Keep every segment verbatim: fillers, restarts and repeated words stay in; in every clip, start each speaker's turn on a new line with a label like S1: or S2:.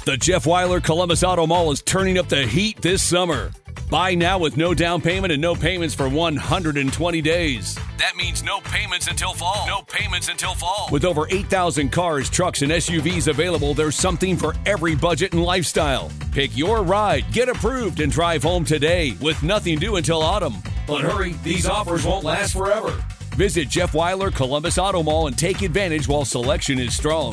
S1: The Jeff Weiler Columbus Auto Mall is turning up the heat this summer. Buy now with no down payment and no payments for one hundred twenty days. That means no payments until fall. No payments until fall. With over eight thousand cars, trucks, and S U Vs available, there's something for every budget and lifestyle. Pick your ride, get approved, and drive home today with nothing due until autumn. But hurry, these offers won't last forever. Visit Jeff Weiler Columbus Auto Mall and take advantage while selection is strong.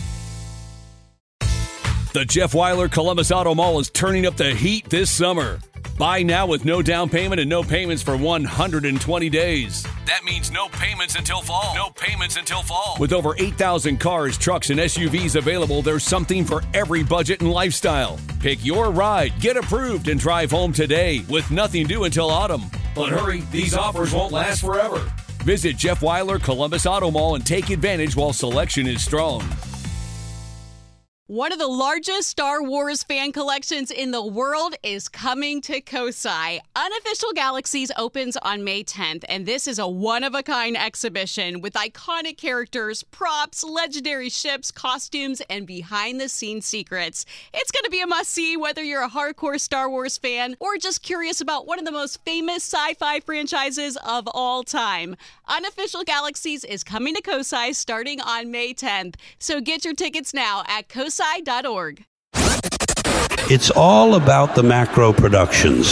S1: The Jeff Weiler Columbus Auto Mall is turning up the heat this summer. Buy now with no down payment and no payments for one hundred twenty days. That means no payments until fall. No payments until fall. With over eight thousand cars, trucks, and S U Vs available, there's something for every budget and lifestyle. Pick your ride, get approved, and drive home today with nothing due until autumn. But hurry, these offers won't last forever. Visit Jeff Weiler Columbus Auto Mall and take advantage while selection is strong.
S2: One of the largest Star Wars fan collections in the world is coming to Kosai. Unofficial Galaxies opens on May tenth, and this is a one-of-a-kind exhibition with iconic characters, props, legendary ships, costumes, and behind-the-scenes secrets. It's going to be a must-see whether you're a hardcore Star Wars fan or just curious about one of the most famous sci-fi franchises of all time. Unofficial Galaxies is coming to Kosai starting on May tenth, so get your tickets now at kosai dot org.
S3: It's all about the macro productions.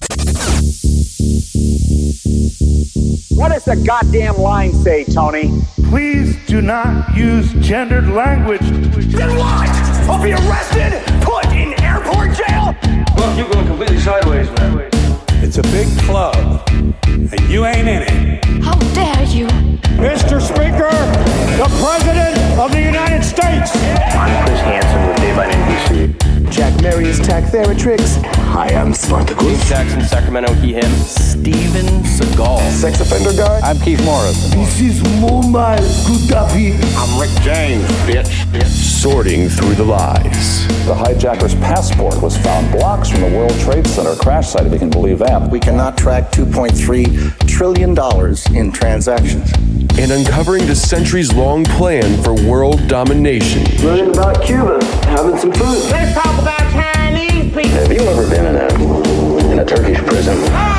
S4: What does the goddamn line say, Tony?
S5: Please do not use gendered language.
S4: Then what? I'll be arrested, put in airport jail?
S6: Well, you're going completely sideways, man.
S3: It's a big club, and you ain't in it.
S7: How dare you?
S5: Mister Speaker, the President of the United States.
S8: I'm Chris Hansen with Dave on N B C.
S9: Jack Marius Tack-Theratrix.
S8: Hi, I'm Spartacus.
S6: Dave Jackson, Sacramento, he, him. Steven Seagal.
S9: Sex offender guy.
S8: I'm Keith Morris.
S5: This is Muammar Gaddafi.
S8: I'm Rick James, bitch. bitch.
S10: Sorting through the lies.
S11: The hijacker's passport was found blocks from the World Trade Center crash site, if you can believe that.
S8: We cannot track two point three trillion dollars in transactions.
S10: And uncovering the centuries-long plan for world domination.
S8: Learning about Cuba, having some food.
S4: Let's talk about Chinese people.
S8: Have you ever been in a in a Turkish prison?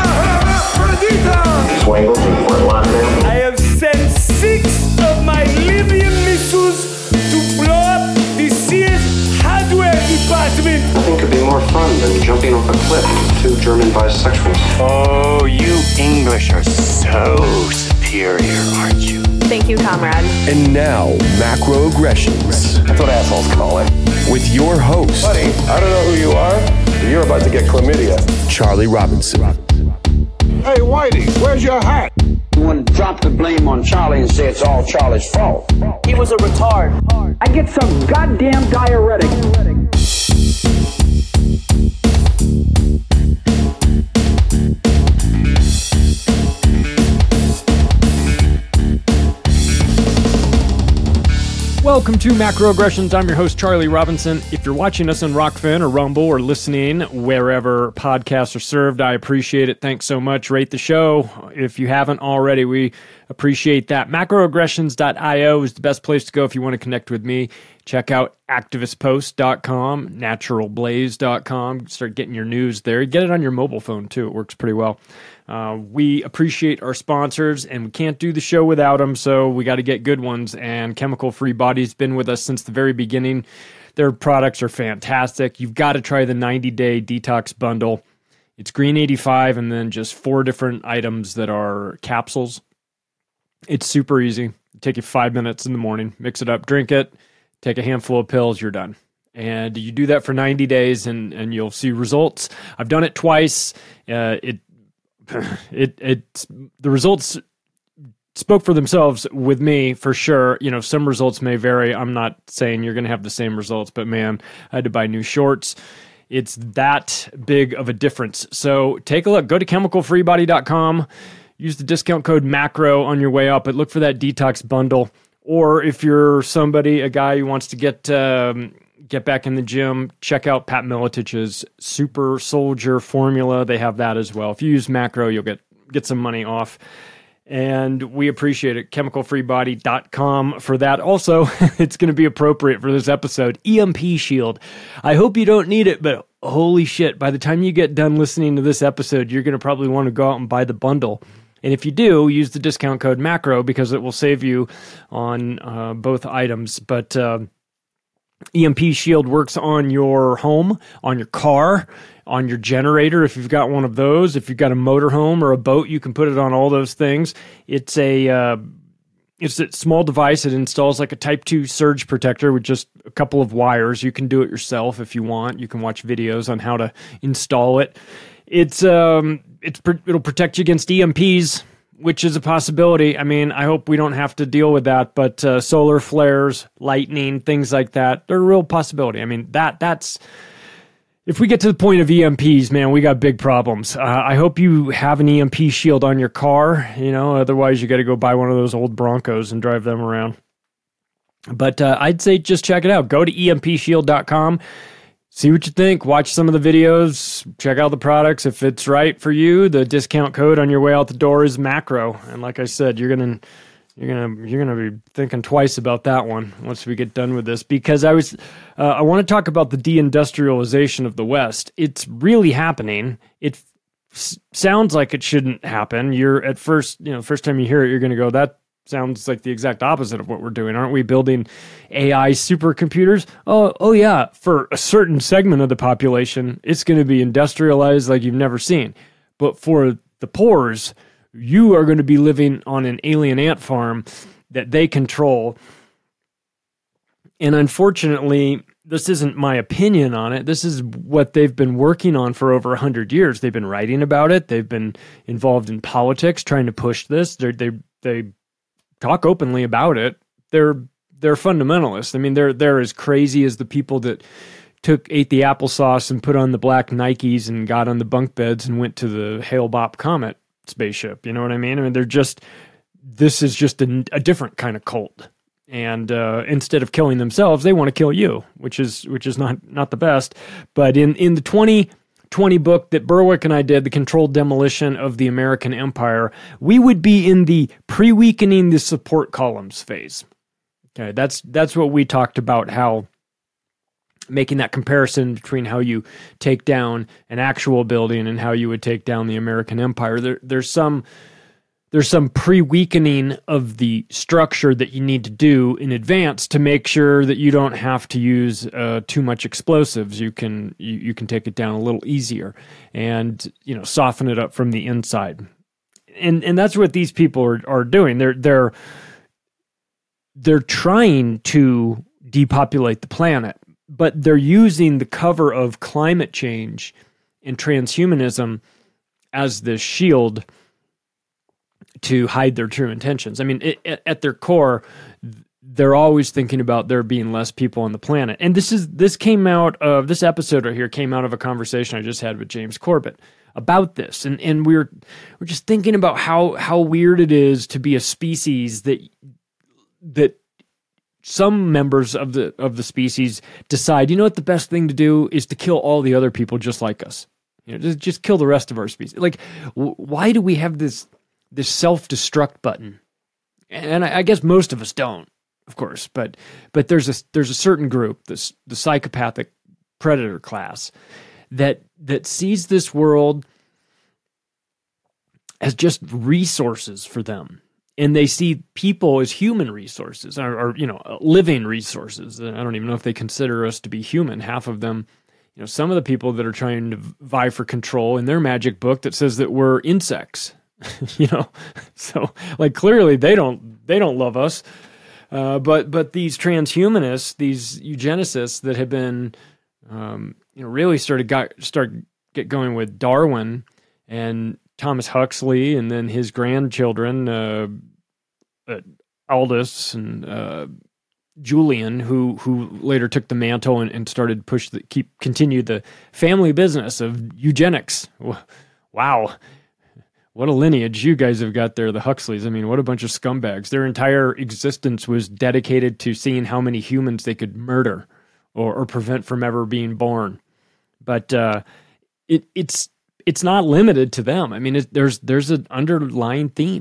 S8: Swangles in Fort Lauderdale.
S5: I have sent six of my Libyan missiles to blow up the C S hardware department.
S8: Nothing could be more fun than jumping off a cliff with two German bisexuals.
S6: Oh, you English are so superior, aren't you?
S7: Thank you, comrade.
S10: And now, macroaggressions.
S11: That's what assholes call it.
S10: With your host,
S11: Buddy, I don't know who you are, but you're about to get chlamydia.
S10: Charlie Robinson.
S5: Hey, Whitey, where's your hat?
S4: You want to drop the blame on Charlie and say it's all Charlie's fault.
S9: He was a retard.
S4: I get some goddamn diuretic.
S12: Welcome to Macroaggressions. I'm your host, Charlie Robinson. If you're watching us on Rockfin or Rumble or listening wherever podcasts are served, I appreciate it. Thanks so much. Rate the show. If you haven't already, we appreciate that. macroaggressions dot io is the best place to go if you want to connect with me. Check out activist post dot com, natural blaze dot com. Start getting your news there. Get it on your mobile phone, too. It works pretty well. Uh, we appreciate our sponsors, and we can't do the show without them, so we got to get good ones. And Chemical Free Body's been with us since the very beginning. Their products are fantastic. You've got to try the ninety-day detox bundle. It's green eighty-five and then just four different items that are capsules. It's super easy. Take you five minutes in the morning, mix it up, drink it, take a handful of pills, you're done. And you do that for ninety days, and, and you'll see results. I've done it twice. Uh, it It it the results spoke for themselves with me for sure. You know, some results may vary. I'm not saying you're going to have the same results, but man, I had to buy new shorts. It's that big of a difference. So take a look. Go to chemical free body dot com. Use the discount code MACRO on your way up, but look for that detox bundle. Or if you're somebody, a guy who wants to get um, get back in the gym, check out Pat Militich's Super Soldier Formula. They have that as well. If you use Macro, you'll get, get some money off. And we appreciate it. chemical free body dot com for that. Also, it's going to be appropriate for this episode. E M P Shield. I hope you don't need it, but holy shit, by the time you get done listening to this episode, you're going to probably want to go out and buy the bundle. And if you do, use the discount code MACRO because it will save you on uh, both items. But uh, E M P Shield works on your home, on your car, on your generator if you've got one of those. If you've got a motorhome or a boat, you can put it on all those things. It's a uh, it's a small device. It installs like a Type two surge protector with just a couple of wires. You can do it yourself if you want. You can watch videos on how to install it. It's um it's it'll protect you against E M Ps, which is a possibility. I mean, I hope we don't have to deal with that, but uh, solar flares, lightning, things like that, they're a real possibility. I mean, that that's if we get to the point of E M Ps, man, we got big problems. Uh, I hope you have an E M P shield on your car. You know, otherwise you got to go buy one of those old Broncos and drive them around. But uh, I'd say just check it out. Go to E M P shield dot com. See what you think. Watch some of the videos. Check out the products. If it's right for you, the discount code on your way out the door is MACRO. And like I said, you're gonna, you're gonna, you're gonna be thinking twice about that one once we get done with this. Because I was, uh, I want to talk about the deindustrialization of the West. It's really happening. It f- sounds like it shouldn't happen. You're at first, you know, first time you hear it, you're gonna go, that sounds like the exact opposite of what we're doing. Aren't we building A I supercomputers? Oh, oh yeah. For a certain segment of the population, it's going to be industrialized like you've never seen. But for the poors, you are going to be living on an alien ant farm that they control. And unfortunately, this isn't my opinion on it. This is what they've been working on for over one hundred years. They've been writing about it. They've been involved in politics, trying to push this. They're, they they talk openly about it. They're they're fundamentalists. I mean, they're they're as crazy as the people that took ate the applesauce and put on the black Nikes and got on the bunk beds and went to the Hale-Bopp Comet spaceship. You know what I mean? I mean, they're just this is just a, a different kind of cult. And uh, instead of killing themselves, they want to kill you, which is which is not not the best. But in in the twenty twenty book that Berwick and I did, The Controlled Demolition of the American Empire, we would be in the pre-weakening the support columns phase. Okay, that's that's what we talked about, how making that comparison between how you take down an actual building and how you would take down the American Empire. There, there's some there's some pre-weakening of the structure that you need to do in advance to make sure that you don't have to use uh, too much explosives. You can you, you can take it down a little easier and, you know, soften it up from the inside. And and that's what these people are, are doing. They're they're they're trying to depopulate the planet, but they're using the cover of climate change and transhumanism as the shield to hide their true intentions. I mean, it, at their core, they're always thinking about there being less people on the planet. And this is this came out of this episode right here came out of a conversation I just had with James Corbett about this. And and we're we're just thinking about how how weird it is to be a species that that some members of the of the species decide, you know what, the best thing to do is to kill all the other people just like us. You know, just just kill the rest of our species. Like, w- why do we have this this self-destruct button? And I, I guess most of us don't, of course, but but there's a there's a certain group, this the psychopathic predator class, that that sees this world as just resources for them. And they see people as human resources, or, or you know, living resources. I don't even know if they consider us to be human. Half of them, you know, some of the people that are trying to vie for control in their magic book that says that we're insects. You know, so like clearly they don't they don't love us, uh, but but these transhumanists, these eugenicists that have been, um, you know, really started got start get going with Darwin and Thomas Huxley, and then his grandchildren, uh, uh, Aldous and uh, Julian, who who later took the mantle and, and started to push the keep continue the family business of eugenics. Wow. What a lineage you guys have got there, the Huxleys. I mean, what a bunch of scumbags. Their entire existence was dedicated to seeing how many humans they could murder or, or prevent from ever being born. But uh, it, it's it's not limited to them. I mean, it, there's there's an underlying theme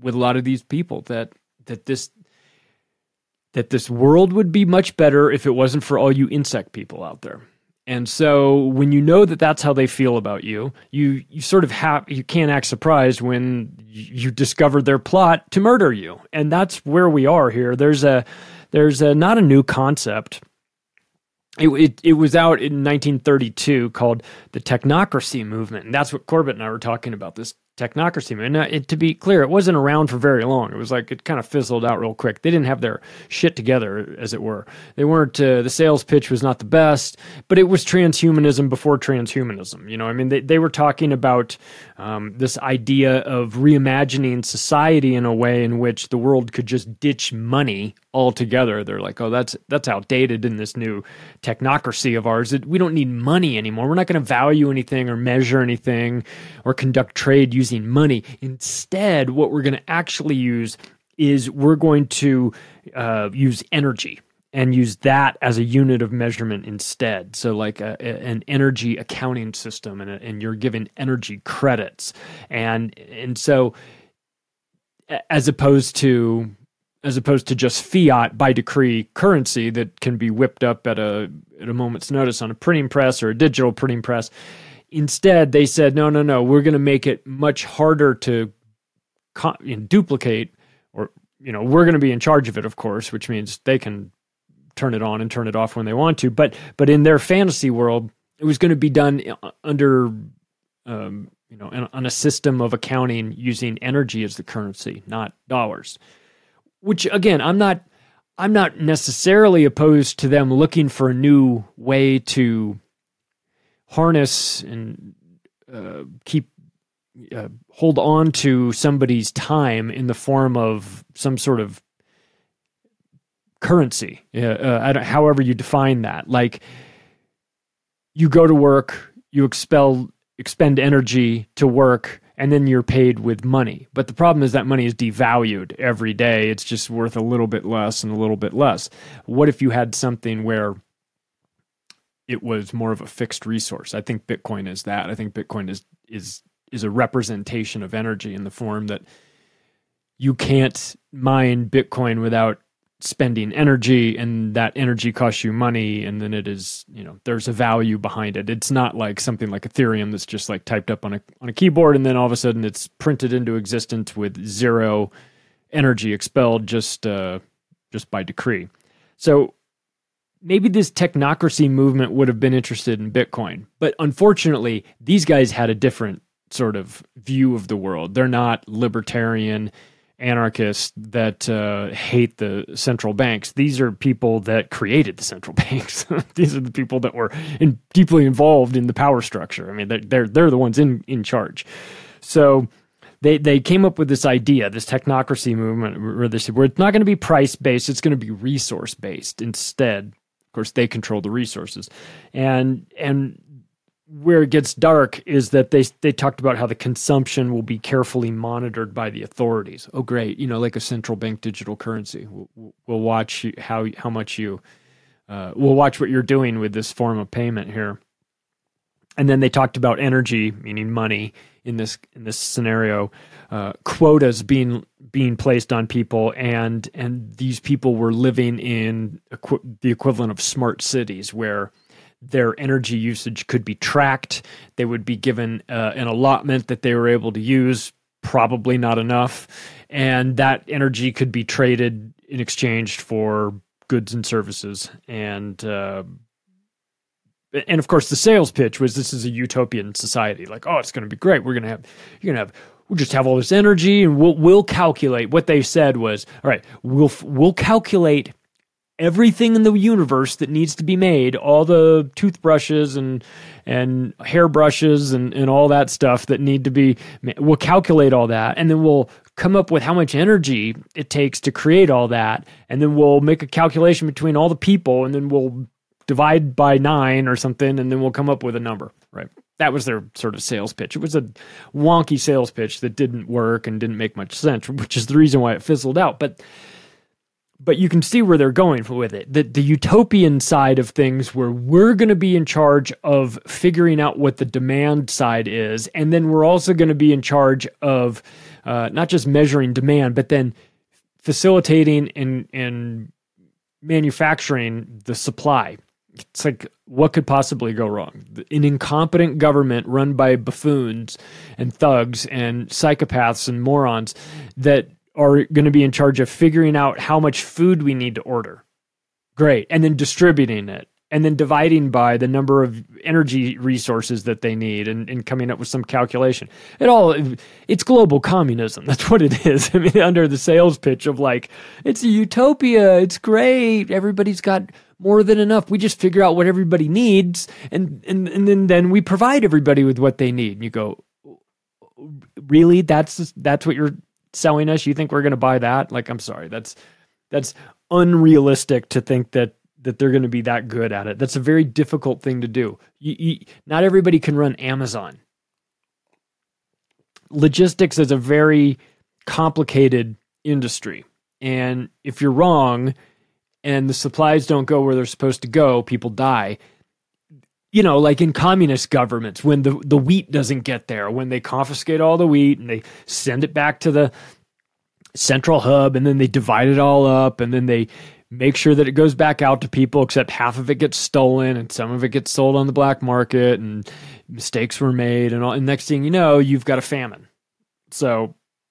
S12: with a lot of these people that that this that this world would be much better if it wasn't for all you insect people out there. And so when you know that that's how they feel about you, you you sort of have you can't act surprised when you discover their plot to murder you. And that's where we are here. There's a there's a not a new concept. It, it it was out in nineteen thirty-two called the technocracy movement. And that's what Corbett and I were talking about, this technocracy movement. And it, to be clear, it wasn't around for very long. It was like it kind of fizzled out real quick. They didn't have their shit together, as it were. They weren't, uh, the sales pitch was not the best, but it was transhumanism before transhumanism. You know, I mean, they, they were talking about um, this idea of reimagining society in a way in which the world could just ditch money altogether. They're like, oh, that's that's outdated in this new technocracy of ours. It, we don't need money anymore. We're not going to value anything or measure anything or conduct trade using money. Instead, what we're going to actually use is we're going to uh, use energy and use that as a unit of measurement instead. So like a, a, an energy accounting system, and, a, and you're given energy credits. And, and so as opposed to as opposed to just fiat by decree currency that can be whipped up at a at a moment's notice on a printing press or a digital printing press. Instead, they said, no, no, no, we're going to make it much harder to co- you know, duplicate, or, you know, we're going to be in charge of it, of course, which means they can turn it on and turn it off when they want to. But but in their fantasy world, it was going to be done under, um, you know, on a system of accounting using energy as the currency, not dollars. Which, again, I'm not I'm not necessarily opposed to them looking for a new way to harness and uh, keep uh, hold on to somebody's time in the form of some sort of currency, uh, uh, I don't, however you define that. Like, you go to work, you expel expend energy to work, and then you're paid with money. But the problem is that money is devalued every day. It's just worth a little bit less and a little bit less. What if you had something where it was more of a fixed resource? I think Bitcoin is that. I think Bitcoin is is is a representation of energy in the form that you can't mine Bitcoin without spending energy, and that energy costs you money, and then it is, you know, there's a value behind it. It's not like something like Ethereum that's just like typed up on a on a keyboard and then all of a sudden it's printed into existence with zero energy expelled just uh, just by decree. So maybe this technocracy movement would have been interested in Bitcoin, but unfortunately, these guys had a different sort of view of the world. They're not libertarian anarchists that uh, hate the central banks. These are people that created the central banks. These are the people that were in, deeply involved in the power structure. I mean, they're they're, they're the ones in, in charge. So they they came up with this idea, this technocracy movement, where they said, where it's not going to be price based, it's going to be resource based instead. Of course, they control the resources, and and. Where it gets dark is that they they talked about how the consumption will be carefully monitored by the authorities. Oh, great. You know, like a central bank digital currency. We'll, we'll watch how how much you, uh, we'll watch what you're doing with this form of payment here. And then they talked about energy, meaning money, in this in this scenario, uh, quotas being being placed on people, and and these people were living in equi- the equivalent of smart cities where their energy usage could be tracked. They would be given uh, an allotment that they were able to use, probably not enough, and that energy could be traded in exchange for goods and services. And uh, and of course, the sales pitch was this is a utopian society. Like, oh, it's going to be great. We're going to have you're going to have we'll just have all this energy, and we'll we'll calculate. What they said was, all right, we'll we'll calculate everything in the universe that needs to be made, all the toothbrushes and and hairbrushes and, and all that stuff that need to be, we'll calculate all that, and then we'll come up with how much energy it takes to create all that, and then we'll make a calculation between all the people, and then we'll divide by nine or something, and then we'll come up with a number, right? That was their sort of sales pitch. It was a wonky sales pitch that didn't work and didn't make much sense, which is the reason why it fizzled out. But But you can see where they're going with it. The, the utopian side of things, where we're going to be in charge of figuring out what the demand side is, and then we're also going to be in charge of uh, not just measuring demand, but then facilitating and, and manufacturing the supply. It's like, what could possibly go wrong? An incompetent government run by buffoons and thugs and psychopaths and morons that are going to be in charge of figuring out how much food we need to order. Great. And then distributing it. And then dividing by the number of energy resources that they need and, and coming up with some calculation. It all, it's global communism. That's what it is. I mean, under the sales pitch of like, it's a utopia. It's great. Everybody's got more than enough. We just figure out what everybody needs. And, and, and then, then we provide everybody with what they need. And you go, really? That's, that's what you're selling us? You think we're going to buy that? Like, I'm sorry. That's, that's unrealistic to think that that they're going to be that good at it. That's a very difficult thing to do. You, you, not everybody can run Amazon. Logistics is a very complicated industry. And if you're wrong and the supplies don't go where they're supposed to go, people die. You know, like in communist governments, when the, the wheat doesn't get there, when they confiscate all the wheat and they send it back to the central hub and then they divide it all up and then they make sure that it goes back out to people, except half of it gets stolen and some of it gets sold on the black market and mistakes were made. And, all, and next thing you know, you've got a famine. So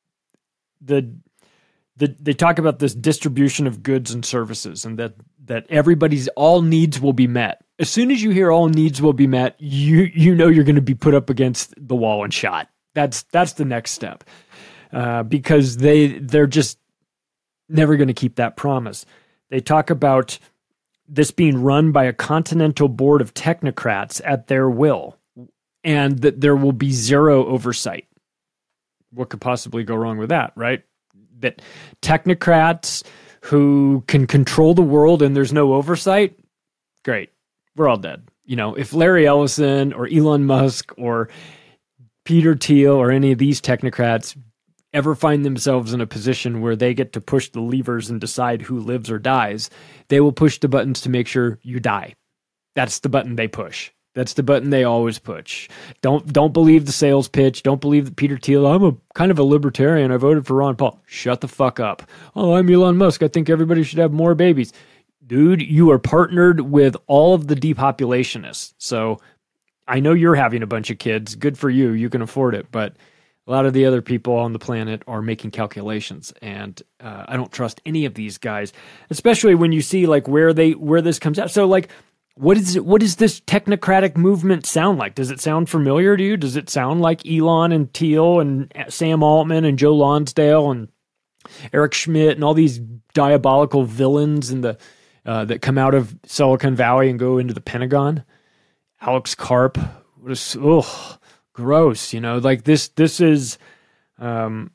S12: the, the they talk about this distribution of goods and services and that, that everybody's all needs will be met. As soon as you hear all needs will be met, you you know you're going to be put up against the wall and shot. That's that's the next step uh, because they they're just never going to keep that promise. They talk about this being run by a continental board of technocrats at their will, and that there will be zero oversight. What could possibly go wrong with that, right? That technocrats who can control the world and there's no oversight, great. We're all dead. You know, if Larry Ellison or Elon Musk or Peter Thiel or any of these technocrats ever find themselves in a position where they get to push the levers and decide who lives or dies, they will push the buttons to make sure you die. That's the button they push. That's the button they always push. Don't don't believe the sales pitch. Don't believe that Peter Thiel, I'm a kind of a libertarian. I voted for Ron Paul. Shut the fuck up. Oh, I'm Elon Musk. I think everybody should have more babies. Dude, you are partnered with all of the depopulationists. So I know you're having a bunch of kids. Good for you. You can afford it. But a lot of the other people on the planet are making calculations, and uh, I don't trust any of these guys, especially when you see like where they where this comes out. So like, what is it? What does this technocratic movement sound like? Does it sound familiar to you? Does it sound like Elon and Thiel and Sam Altman and Joe Lonsdale and Eric Schmidt and all these diabolical villains in the uh, that come out of Silicon Valley and go into the Pentagon? Alex Karp, what is oh. Gross, you know, like this, this is, um,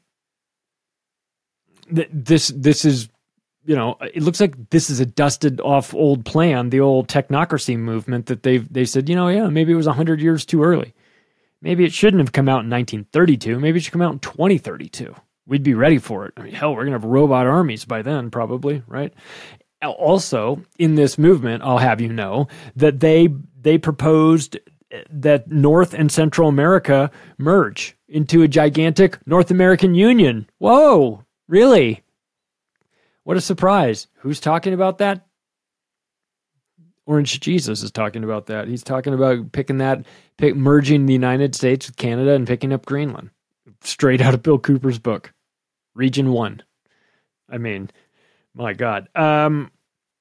S12: th- this, this is, you know, it looks like this is a dusted off old plan, the old technocracy movement that they've, they said, you know, yeah, maybe it was a hundred years too early. Maybe it shouldn't have come out in nineteen thirty-two. Maybe it should come out in twenty thirty-two. We'd be ready for it. I mean, hell, we're going to have robot armies by then, probably, right? Also, in this movement, I'll have you know that they, they proposed that North and Central America merge into a gigantic North American Union. Whoa, really? What a surprise. Who's talking about that? Orange Jesus is talking about that. He's talking about picking that, pick, merging the United States with Canada and picking up Greenland. Straight out of Bill Cooper's book. Region one. I mean, my God. Um...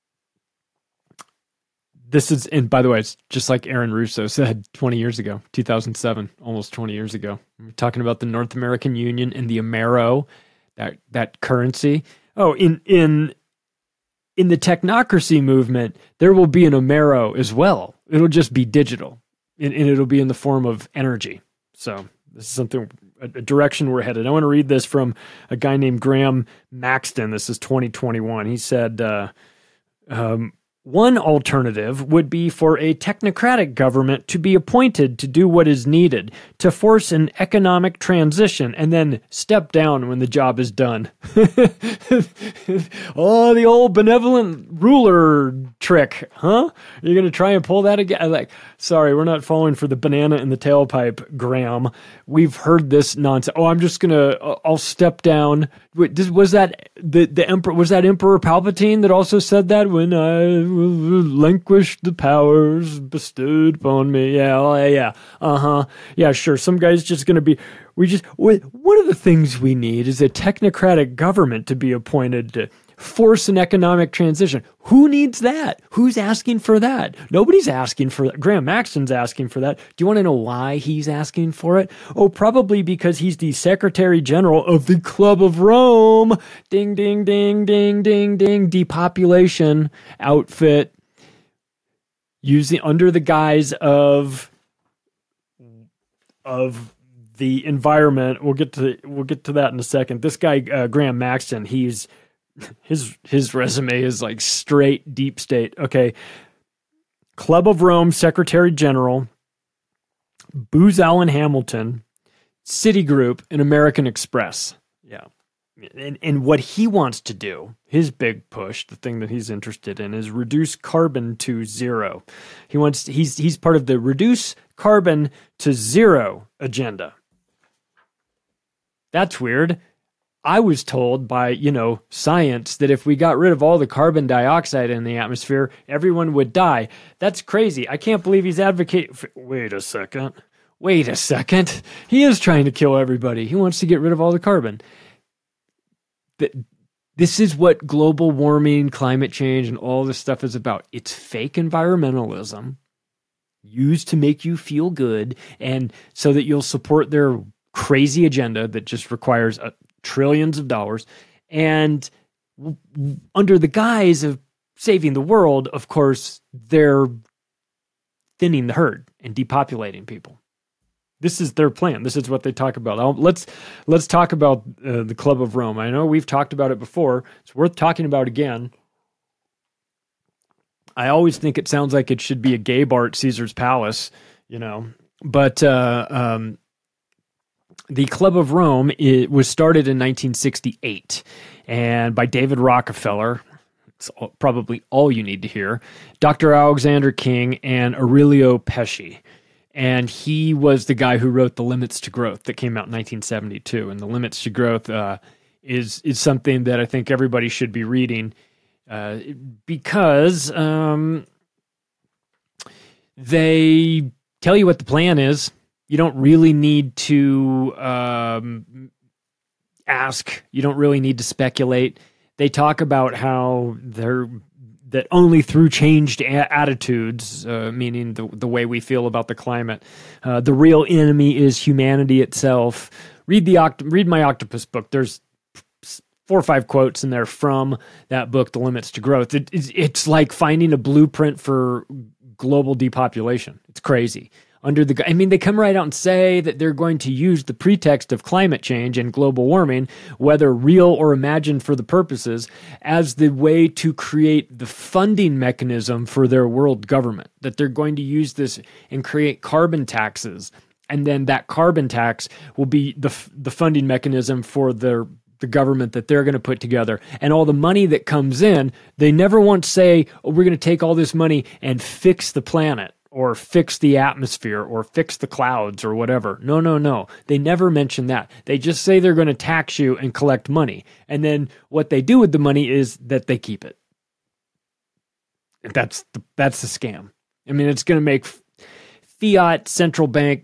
S12: This is, and by the way, it's just like Aaron Russo said twenty years ago, two thousand seven, almost twenty years ago. We're talking about the North American Union and the Amero, that that currency. Oh, in in in the technocracy movement, there will be an Amero as well. It'll just be digital, and, and it'll be in the form of energy. So this is something, a, a direction we're headed. I want to read this from a guy named Graham Maxton. This is twenty twenty-one. He said, uh, um, One alternative would be for a technocratic government to be appointed to do what is needed to force an economic transition and then step down when the job is done. Oh, the old benevolent ruler trick, huh? You're going to try and pull that again? Like, sorry, we're not falling for the banana in the tailpipe, Graham. We've heard this nonsense. Oh, I'm just going to, uh, I'll step down. Wait, was that the, the emperor, was that Emperor Palpatine that also said that when I relinquish the powers bestowed upon me? Yeah, oh, yeah, uh-huh. Yeah, sure. Some guy's just going to be, we just, we, one of the things we need is a technocratic government to be appointed to force an economic transition. Who needs that? Who's asking for that? Nobody's asking for that. Graham Maxton's asking for that. Do you want to know why he's asking for it? Oh, probably because he's the Secretary General of the Club of Rome. Ding, ding, ding, ding, ding, ding. Depopulation outfit using under the guise of of the environment. We'll get to we'll get to that in a second. This guy uh, Graham Maxton, he's his his resume is like straight deep state. Okay, Club of Rome Secretary General, Booz Allen Hamilton, Citigroup, and American Express. Yeah, and and what he wants to do, his big push, the thing that he's interested in, is reduce carbon to zero. He wants he's he's part of the reduce carbon to zero agenda. That's weird. I was told by, you know, science that if we got rid of all the carbon dioxide in the atmosphere, everyone would die. That's crazy. I can't believe he's advocating for... Wait a second. Wait a second. He is trying to kill everybody. He wants to get rid of all the carbon. This is what global warming, climate change, and all this stuff is about. It's fake environmentalism used to make you feel good and so that you'll support their crazy agenda that just requires a trillions of dollars, and w- under the guise of saving the world, of course, they're thinning the herd and depopulating people. This is their plan. This is what they talk about. I'll, let's let's talk about uh, the Club of Rome. I know we've talked about it before. It's worth talking about again. I always think it sounds like it should be a gay bar at Caesar's Palace, you know, but uh, um, the Club of Rome, it was started in nineteen sixty-eight and by David Rockefeller. It's all, probably all you need to hear. Doctor Alexander King and Aurelio Pesci. And he was the guy who wrote The Limits to Growth that came out in nineteen seventy-two. And The Limits to Growth uh, is is something that I think everybody should be reading uh, because um, they tell you what the plan is. You don't really need to um, ask. You don't really need to speculate. They talk about how they're that only through changed a- attitudes, uh, meaning the the way we feel about the climate, uh, the real enemy is humanity itself. Read the oct- read my octopus book. There's four or five quotes in there from that book, The Limits to Growth. It, it's, it's like finding a blueprint for global depopulation. It's crazy. Under the, I mean, they come right out and say that they're going to use the pretext of climate change and global warming, whether real or imagined for the purposes, as the way to create the funding mechanism for their world government. That they're going to use this and create carbon taxes, and then that carbon tax will be the the funding mechanism for their the government that they're going to put together. And all the money that comes in, they never once say, oh, we're going to take all this money and fix the planet, or fix the atmosphere, or fix the clouds, or whatever. No, no, no. They never mention that. They just say they're going to tax you and collect money. And then what they do with the money is that they keep it. And that's the, that's the scam. I mean, it's going to make fiat central bank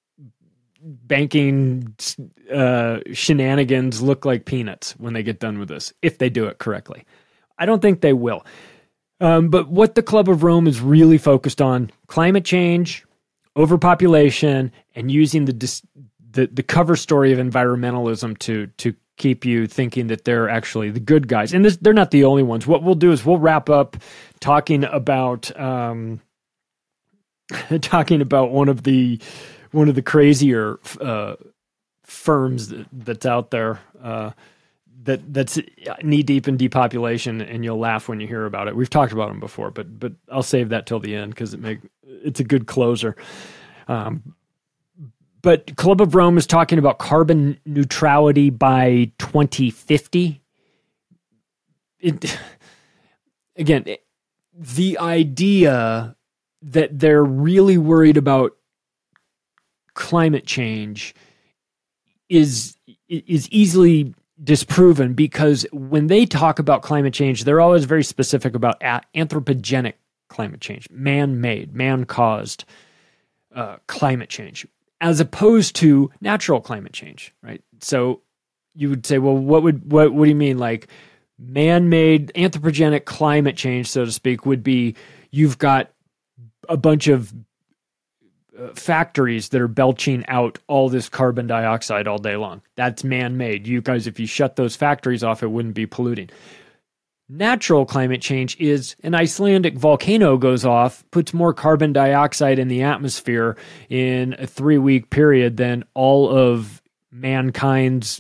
S12: banking uh, shenanigans look like peanuts when they get done with this, if they do it correctly. I don't think they will. Um, but what the Club of Rome is really focused on, climate change, overpopulation, and using the dis- the, the cover story of environmentalism to to keep you thinking that they're actually the good guys. And this, they're not the only ones. What we'll do is we'll wrap up talking about um, talking about one of the one of the crazier uh, firms that, that's out there. Uh, that that's knee deep in depopulation, and you'll laugh when you hear about it. We've talked about them before, but but I'll save that till the end because it make it's a good closer. Um, but Club of Rome is talking about carbon neutrality by twenty fifty. It, again, it, the idea that they're really worried about climate change is is easily disproven, because when they talk about climate change, they're always very specific about anthropogenic climate change, man-made, man-caused uh, climate change, as opposed to natural climate change, right? So you would say, well, what would what what do you mean? Like man-made anthropogenic climate change, so to speak, would be you've got a bunch of uh, factories that are belching out all this carbon dioxide all day long. That's man-made. You guys, if you shut those factories off, it wouldn't be polluting. Natural climate change is an Icelandic volcano goes off, puts more carbon dioxide in the atmosphere in a three-week period than all of mankind's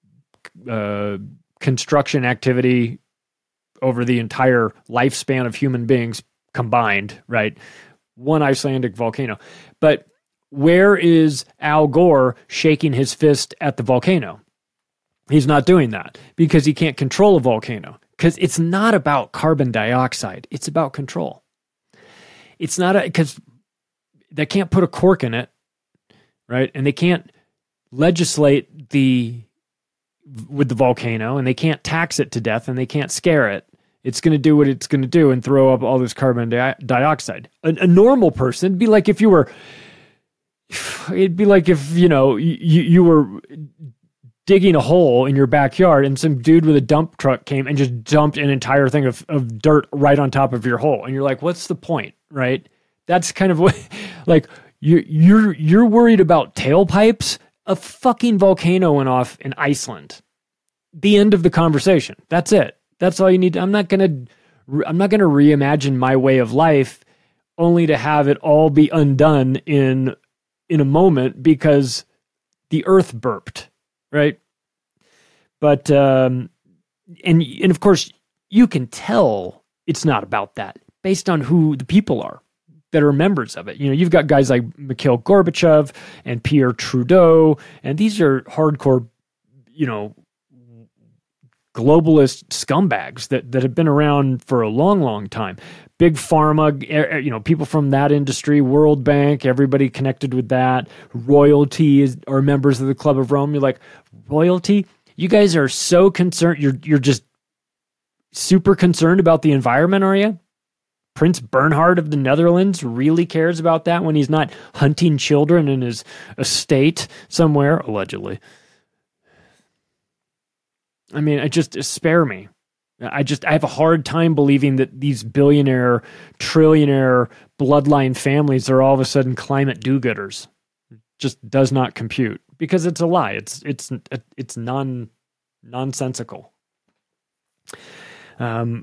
S12: uh, construction activity over the entire lifespan of human beings combined, right? One Icelandic volcano. But where is Al Gore shaking his fist at the volcano? He's not doing that because he can't control a volcano. Because it's not about carbon dioxide. It's about control. It's not a, because they can't put a cork in it, right? And they can't legislate the with the volcano, and they can't tax it to death, and they can't scare it. It's going to do what it's going to do and throw up all this carbon di- dioxide. A, a normal person, it'd be like if you were, it'd be like if, you know, you, you were digging a hole in your backyard and some dude with a dump truck came and just dumped an entire thing of, of dirt right on top of your hole. And you're like, what's the point, right? That's kind of what, like, you, you're, you're worried about tailpipes. A fucking volcano went off in Iceland. The end of the conversation. That's it. That's all you need. I'm not going to, I'm not going to reimagine my way of life only to have it all be undone in, in a moment because the earth burped, right? But, um, and, and of course you can tell it's not about that based on who the people are that are members of it. You know, you've got guys like Mikhail Gorbachev and Pierre Trudeau, and these are hardcore, you know, globalist scumbags that, that have been around for a long, long time. Big pharma, you know, people from that industry, World Bank, everybody connected with that. Royalty is, are members of the Club of Rome. You're like, royalty? You guys are so concerned. You're, you're just super concerned about the environment, are you? Prince Bernhard of the Netherlands really cares about that when he's not hunting children in his estate somewhere, allegedly. I mean, I just, spare me. I just, I have a hard time believing that these billionaire, trillionaire bloodline families are all of a sudden climate do-gooders. It just does not compute because it's a lie. It's, it's, it's non, nonsensical. Um,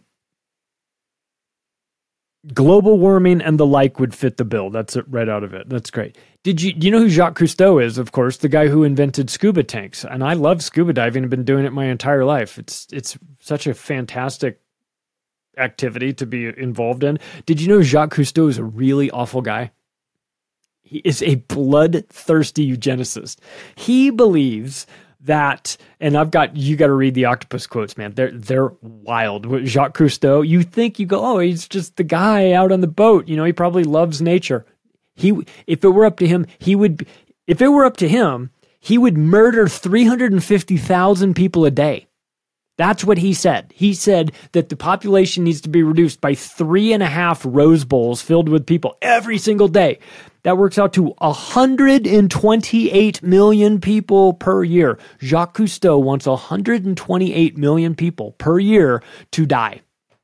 S12: global warming and the like would fit the bill. That's it right out of it. That's great. Did you, do you know who Jacques Cousteau is? Of course, the guy who invented scuba tanks. And I love scuba diving. I've been doing it my entire life. It's, it's such a fantastic activity to be involved in. Did you know Jacques Cousteau is a really awful guy? He is a bloodthirsty eugenicist. He believes that, and I've got, you got to read the octopus quotes, man. They're, they're wild. Jacques Cousteau, you think you go, oh, he's just the guy out on the boat. You know, he probably loves nature. He, if it were up to him, he would, if it were up to him, he would murder three hundred fifty thousand people a day. That's what he said. He said that the population needs to be reduced by three and a half Rose Bowls filled with people every single day. That works out to one hundred twenty-eight million people per year. Jacques Cousteau wants one hundred twenty-eight million people per year to die.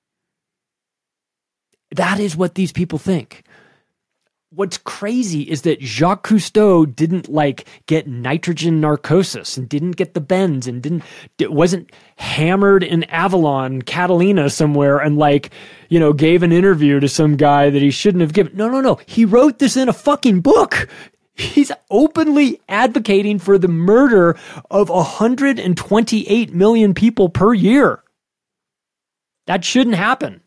S12: That is what these people think. What's crazy is that Jacques Cousteau didn't like get nitrogen narcosis and didn't get the bends and didn't, wasn't hammered in Avalon, Catalina somewhere and like, you know, gave an interview to some guy that he shouldn't have given. No, no, no. He wrote this in a fucking book. He's openly advocating for the murder of one hundred twenty-eight million people per year. That shouldn't happen.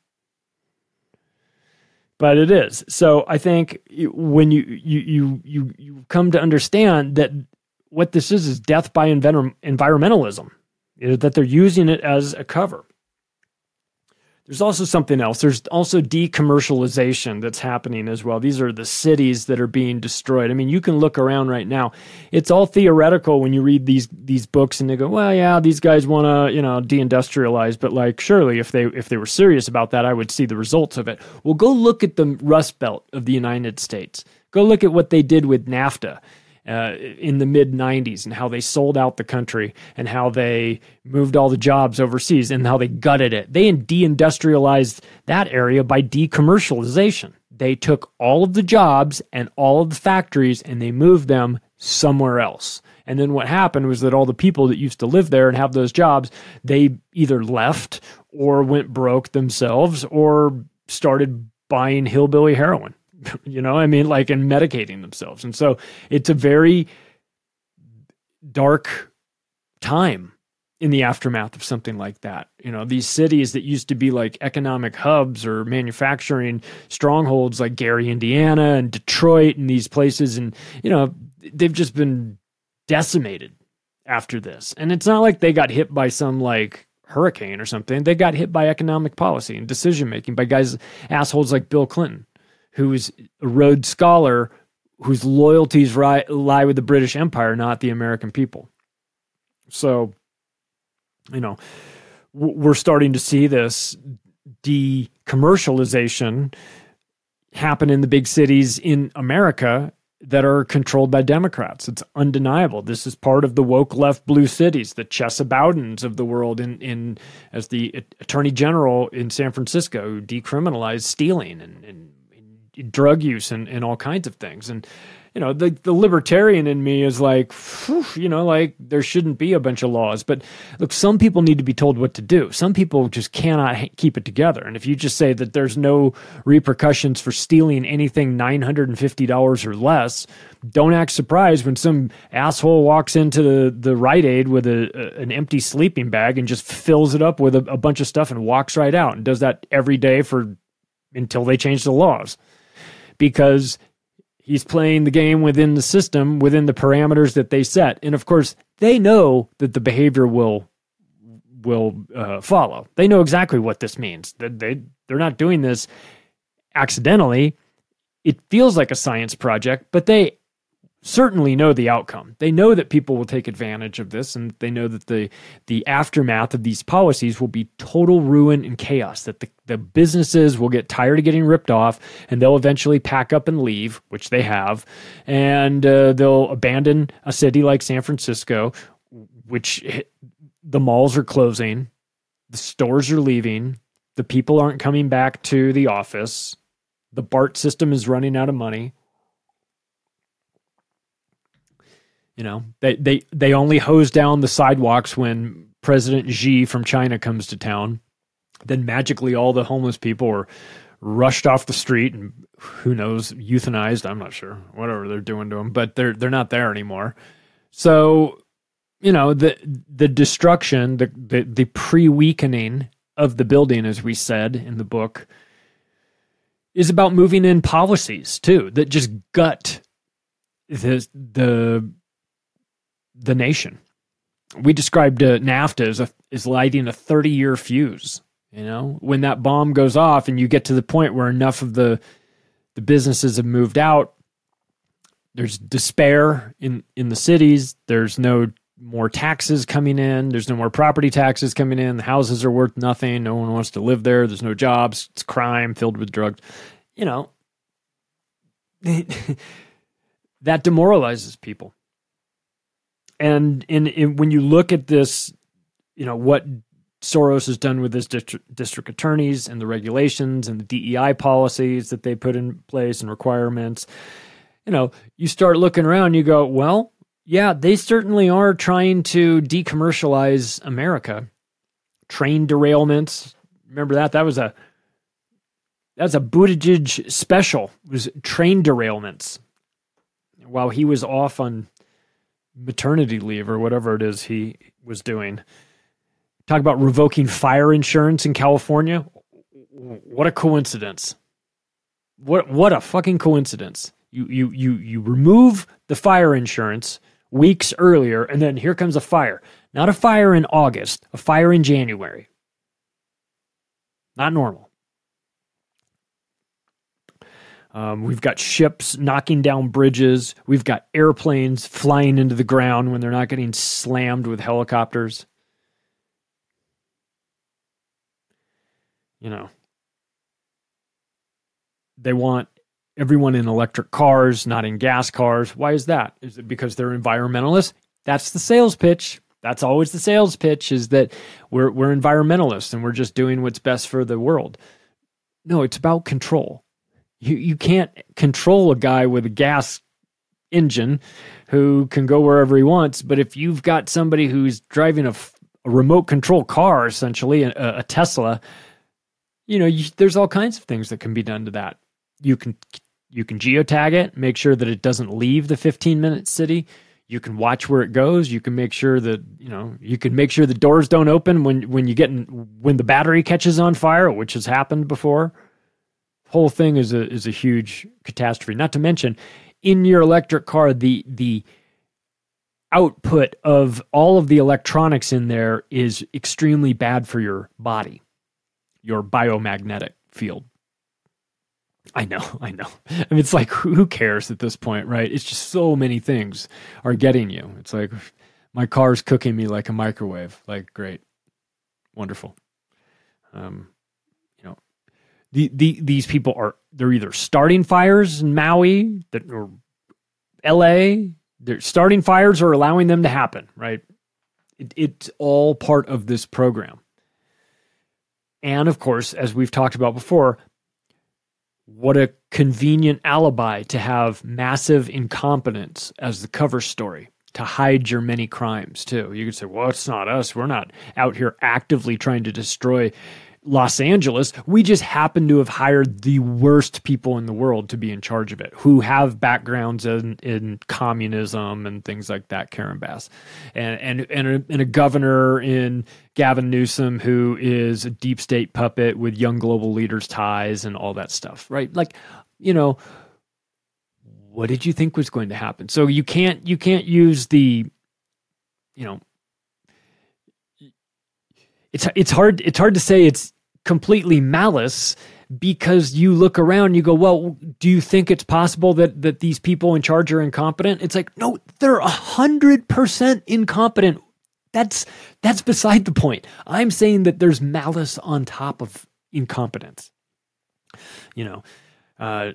S12: But it is. So I think when you you you you, you come to understand that what this is is death by env- environmentalism, that they're using it as a cover. There's also something else. There's also decommercialization that's happening as well. These are the cities that are being destroyed. I mean, you can look around right now. It's all theoretical when you read these these books and they go, well, yeah, these guys want to, you know, deindustrialize. But like, surely if they if they were serious about that, I would see the results of it. Well, go look at the Rust Belt of the United States. Go look at what they did with NAFTA. Uh, in the mid nineties and how they sold out the country and how they moved all the jobs overseas and how they gutted it. They deindustrialized that area by decommercialization. They took all of the jobs and all of the factories and they moved them somewhere else. And then what happened was that all the people that used to live there and have those jobs, they either left or went broke themselves or started buying hillbilly heroin. You know, I mean, like, and medicating themselves. And so it's a very dark time in the aftermath of something like that. You know, these cities that used to be like economic hubs or manufacturing strongholds like Gary, Indiana and Detroit and these places. And, you know, they've just been decimated after this. And it's not like they got hit by some like hurricane or something. They got hit by economic policy and decision-making by guys, assholes like Bill Clinton, who's a Rhodes Scholar, whose loyalties ri- lie with the British Empire, not the American people. So, you know, w- we're starting to see this decommercialization happen in the big cities in America that are controlled by Democrats. It's undeniable. This is part of the woke left blue cities, the Chesa Bowdens of the world in, in as the Attorney General in San Francisco, who decriminalized stealing and, and drug use and, and all kinds of things. And, you know, the, the libertarian in me is like, whew, you know, like there shouldn't be a bunch of laws. But look, some people need to be told what to do. Some people just cannot ha- keep it together. And if you just say that there's no repercussions for stealing anything nine hundred fifty dollars or less, don't act surprised when some asshole walks into the, the Rite Aid with a, a, an empty sleeping bag and just fills it up with a, a bunch of stuff and walks right out and does that every day for until they change the laws. Because he's playing the game within the system, within the parameters that they set. And of course, they know that the behavior will will uh, follow. They know exactly what this means. They, they're not doing this accidentally. It feels like a science project, but they certainly know the outcome. They know that people will take advantage of this, and they know that the the aftermath of these policies will be total ruin and chaos, that the, the businesses will get tired of getting ripped off, and they'll eventually pack up and leave, which they have, and uh, they'll abandon a city like San Francisco, which the malls are closing, the stores are leaving, the people aren't coming back to the office, the BART system is running out of money. You know, they, they, they only hose down the sidewalks when President Xi from China comes to town. Then magically all the homeless people are rushed off the street and who knows, euthanized. I'm not sure, whatever they're doing to them, but they're they're not there anymore. So, you know, the the destruction, the the, the pre-weakening of the building, as we said in the book, is about moving in policies too that just gut the the the nation. We described uh, NAFTA as, a, as lighting a thirty-year fuse. You know, when that bomb goes off and you get to the point where enough of the the businesses have moved out, there's despair in, in the cities. There's no more taxes coming in. There's no more property taxes coming in. The houses are worth nothing. No one wants to live there. There's no jobs. It's crime filled with drugs. You know, that demoralizes people. And in, in when you look at this, you know, what Soros has done with his district, district attorneys and the regulations and the D E I policies that they put in place and requirements, you know, you start looking around, you go, well, yeah, they certainly are trying to decommercialize America. Train derailments. Remember that? That was a, that's a Buttigieg special. It was train derailments. while he was off on maternity leave or whatever it is he was doing. Talk about revoking fire insurance in California. What a coincidence. What what a fucking coincidence. You you you you remove the fire insurance weeks earlier, and then here comes a fire. Not a fire in August, a fire in January. Not normal. Um, we've got ships knocking down bridges. We've got airplanes flying into the ground when they're not getting slammed with helicopters. You know, they want everyone in electric cars, not in gas cars. Why is that? Is it because they're environmentalists? That's the sales pitch. That's always the sales pitch, is that we're we're environmentalists and we're just doing what's best for the world. No, it's about control. You you can't control a guy with a gas engine who can go wherever he wants, but if you've got somebody who's driving a, a remote control car, essentially, a, a Tesla, you know, you, there's all kinds of things that can be done to that. You can you can geotag it, make sure that it doesn't leave the fifteen-minute city. You can watch where it goes. You can make sure that, you know, you can make sure the doors don't open when, when you get in, when the battery catches on fire, which has happened before. Whole thing is a is a huge catastrophe. Not to mention, in your electric car, the the output of all of the electronics in there is extremely bad for your body, your biomagnetic field. I know, I know. I mean, it's like, who cares at this point, right? It's just so many things are getting you. It's like, my car's cooking me like a microwave. Like, great. Wonderful. Um, you know, the, the these people are, they're either starting fires in Maui that, or L A, they're starting fires or allowing them to happen, right? It, it's all part of this program. And of course, as we've talked about before, what a convenient alibi to have massive incompetence as the cover story to hide your many crimes, too. You could say, well, it's not us. We're not out here actively trying to destroy Los Angeles. We just happen to have hired the worst people in the world to be in charge of it, who have backgrounds in, in communism and things like that, Karen Bass. And, and, and, a, and a governor in Gavin Newsom who is a deep state puppet with young global leaders ties and all that stuff, right? Like, you know, what did you think was going to happen? So you can't, you can't use the, you know, it's, it's hard, it's hard to say it's completely malice, because you look around, you go, well, do you think it's possible that, that these people in charge are incompetent? It's like, no, they're a hundred percent incompetent. That's, that's beside the point. I'm saying that there's malice on top of incompetence. You know, uh,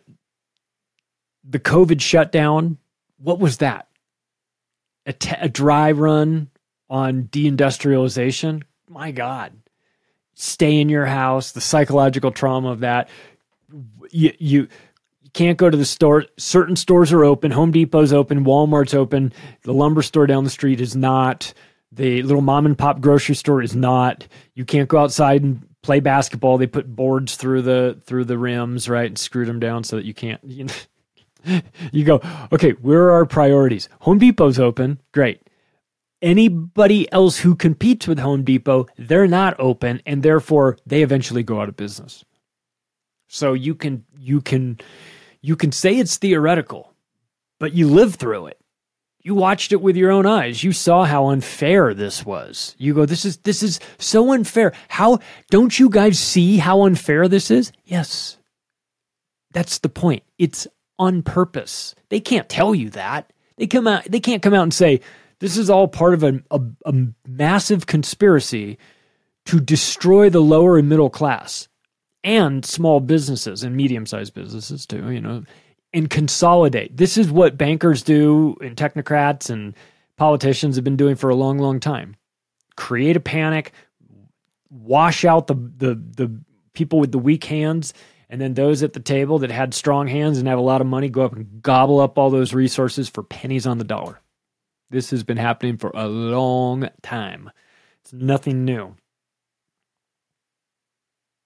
S12: the COVID shutdown, what was that? A, t- a dry run on deindustrialization? My God. Stay in your house, the psychological trauma of that. You, you you can't go to the store. Certain stores are open. Home Depot's open. Walmart's open. The lumber store down the street is not. The little mom and pop grocery store is not. You can't go outside and play basketball. They put boards through the through the rims, right, and screwed them down so that you can't. You know, you go, okay, where are our priorities? Home Depot's open. Great. Anybody else who competes with Home Depot, they're not open, and therefore they eventually go out of business. So you can you can you can say it's theoretical, but you lived through it. You watched it with your own eyes. You saw how unfair this was. You go, this is this is so unfair. How don't you guys see how unfair this is? Yes. That's the point. It's on purpose. They can't tell you that. They come out they can't come out and say, this is all part of a, a, a massive conspiracy to destroy the lower and middle class and small businesses and medium-sized businesses too, you know, and consolidate. This is what bankers do and technocrats and politicians have been doing for a long, long time. Create a panic, wash out the the the people with the weak hands, and then those at the table that had strong hands and have a lot of money go up and gobble up all those resources for pennies on the dollar. This has been happening for a long time. It's nothing new.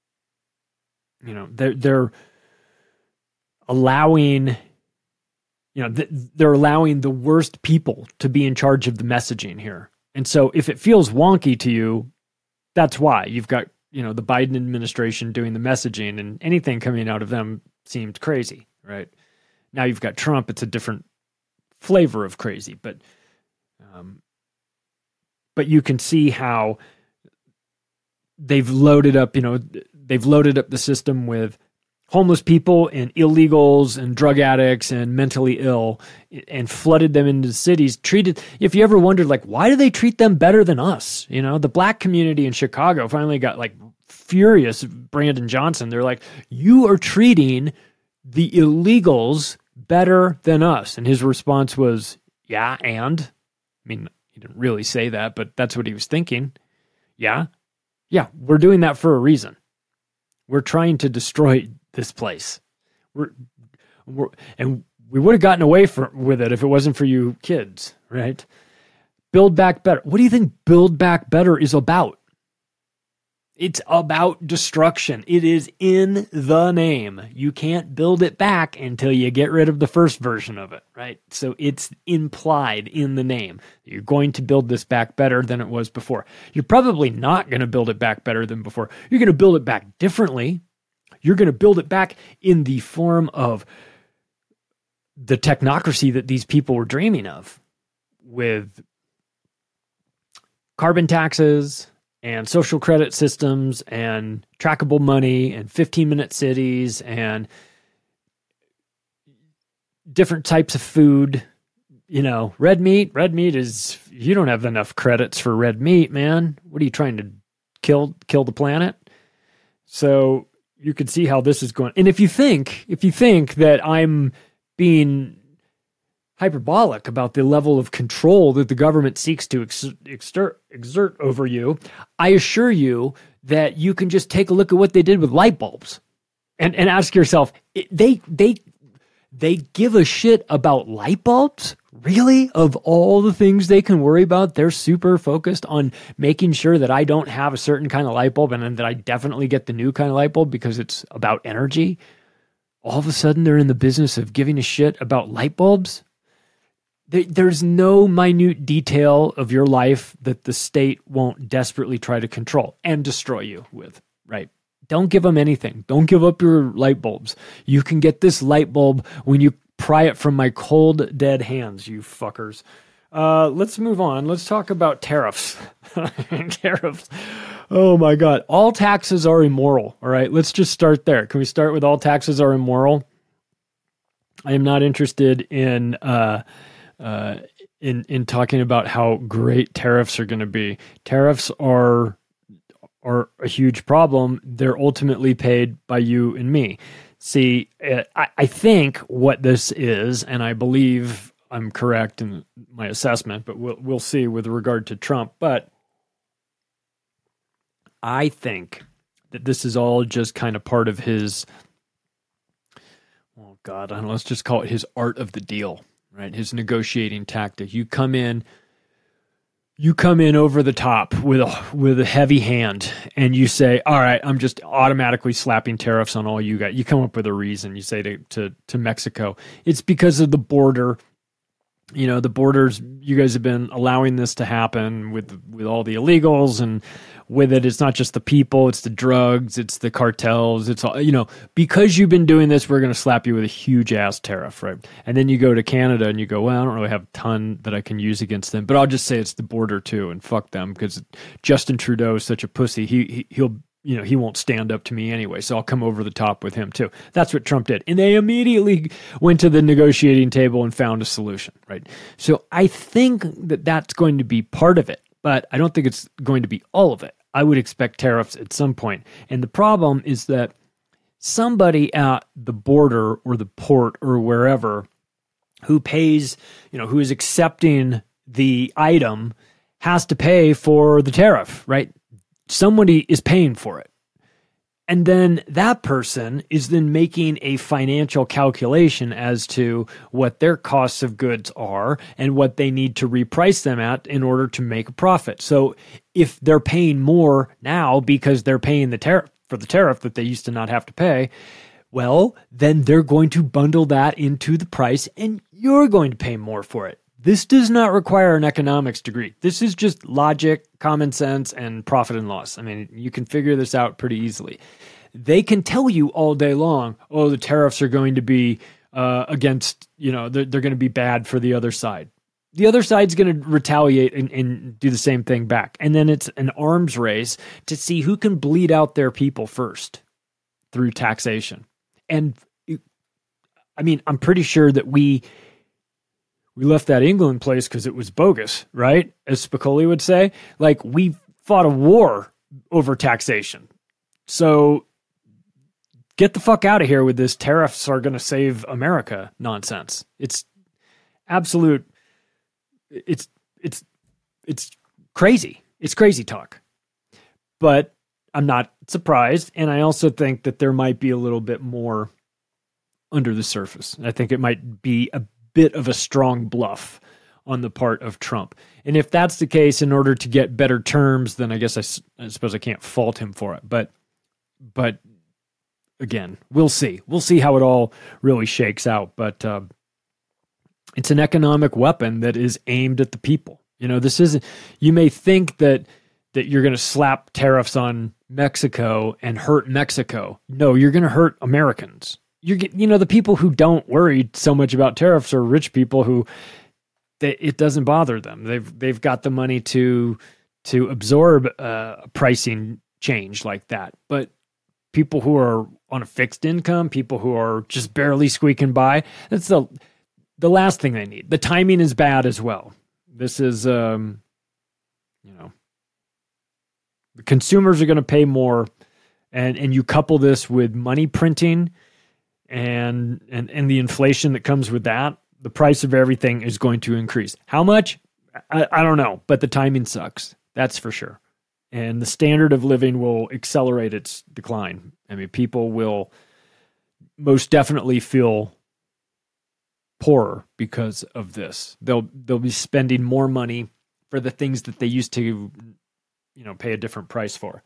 S12: You know, they're, they're allowing you know, th- they're allowing the worst people to be in charge of the messaging here. And so if it feels wonky to you, that's why. You've got, you know, the Biden administration doing the messaging, and anything coming out of them seemed crazy, right? Now you've got Trump. It's a different flavor of crazy, but um, but you can see how they've loaded up, you know, they've loaded up the system with homeless people and illegals and drug addicts and mentally ill, and flooded them into the cities. Treated, if you ever wondered, like, why do they treat them better than us? You know, the black community in Chicago finally got like furious. Brandon Johnson, they're like, you are treating the illegals better than us. And his response was, yeah, and? I mean, he didn't really say that, but that's what he was thinking. Yeah? Yeah, we're doing that for a reason. We're trying to destroy this place. We're, we're and we would have gotten away for, with it if it wasn't for you kids, right? Build Back Better. What do you think Build Back Better is about? It's about destruction. It is in the name. You can't build it back until you get rid of the first version of it, right? So it's implied in the name. You're going to build this back better than it was before. You're probably not going to build it back better than before. You're going to build it back differently. You're going to build it back in the form of the technocracy that these people were dreaming of, with carbon taxes and social credit systems and trackable money and fifteen-minute cities and different types of food. You know, red meat. Red meat is, you don't have enough credits for red meat, man. What are you trying to kill, kill the planet? So you can see how this is going. And if you think, if you think that I'm being hyperbolic about the level of control that the government seeks to ex- exert, exert over you, I assure you that you can just take a look at what they did with light bulbs and, and ask yourself, they, they, they give a shit about light bulbs? Really? Of all the things they can worry about, they're super focused on making sure that I don't have a certain kind of light bulb, and then that I definitely get the new kind of light bulb because it's about energy. All of a sudden, they're in the business of giving a shit about light bulbs. There's no minute detail of your life that the state won't desperately try to control and destroy you with, right? Don't give them anything. Don't give up your light bulbs. You can get this light bulb when you pry it from my cold, dead hands, you fuckers. Uh, let's move on. Let's talk about tariffs. Tariffs. Oh my God. All taxes are immoral. All right. Let's just start there. Can we start with all taxes are immoral? I am not interested in, uh, uh, in, in talking about how great tariffs are going to be. Tariffs are, are a huge problem. They're ultimately paid by you and me. See, I, I think what this is, and I believe I'm correct in my assessment, but we'll we'll see with regard to Trump. But I think that this is all just kind of part of his, oh God, I don't know, let's just call it his art of the deal, right? His negotiating tactic. You come in, you come in over the top with a, with a heavy hand, and you say, all right, I'm just automatically slapping tariffs on all you guys. You come up with a reason. You say to, to, to Mexico, it's because of the border. You know, the borders, you guys have been allowing this to happen with, with all the illegals, and with it, it's not just the people, it's the drugs, it's the cartels, it's all, you know, because you've been doing this, we're going to slap you with a huge ass tariff, right? And then you go to Canada and you go, well, I don't really have a ton that I can use against them, but I'll just say it's the border too, and fuck them, because Justin Trudeau is such a pussy. He, he he'll, you know, he won't stand up to me anyway, so I'll come over the top with him too. That's what Trump did. And they immediately went to the negotiating table and found a solution, right? So I think that that's going to be part of it, but I don't think it's going to be all of it. I would expect tariffs at some point. And the problem is that somebody at the border or the port or wherever who pays, you know, who is accepting the item has to pay for the tariff, right? Somebody is paying for it. And then that person is then making a financial calculation as to what their costs of goods are and what they need to reprice them at in order to make a profit. So if they're paying more now because they're paying the tariff for the tariff that they used to not have to pay, Well, then they're going to bundle that into the price and you're going to pay more for it. This does not require an economics degree. This is just logic, common sense, and profit and loss. I mean, you can figure this out pretty easily. They can tell you all day long, oh, the tariffs are going to be uh, against, you know, they're, they're going to be bad for the other side. The other side's going to retaliate and, and do the same thing back. And then it's an arms race to see who can bleed out their people first through taxation. And I mean, I'm pretty sure that we we left that England place because it was bogus, right? As Spicoli would say. Like, we fought a war over taxation. So get the fuck out of here with this tariffs are going to save America nonsense. It's absolute... It's it's it's crazy. It's crazy talk. But I'm not surprised, and I also think that there might be a little bit more under the surface. I think it might be a bit of a strong bluff on the part of Trump. And if that's the case, in order to get better terms, then I guess I, I suppose I can't fault him for it. But but again, we'll see. We'll see how it all really shakes out. But uh, it's an economic weapon that is aimed at the people. You know, this isn't, you may think that that you're going to slap tariffs on Mexico and hurt Mexico. No, you're going to hurt Americans. You get, you know, the people who don't worry so much about tariffs are rich people who they, it doesn't bother them. They've they've got the money to to absorb uh, a pricing change like that. But people who are on a fixed income, people who are just barely squeaking by, that's the the last thing they need. The timing is bad as well. This is, um, you know, the consumers are going to pay more, and and you couple this with money printing and and and the inflation that comes with that, the price of everything is going to increase. How much? I, I don't know, but the timing sucks. That's for sure. And the standard of living will accelerate its decline. I mean, people will most definitely feel poorer because of this. They'll they'll be spending more money for the things that they used to, you know, pay a different price for.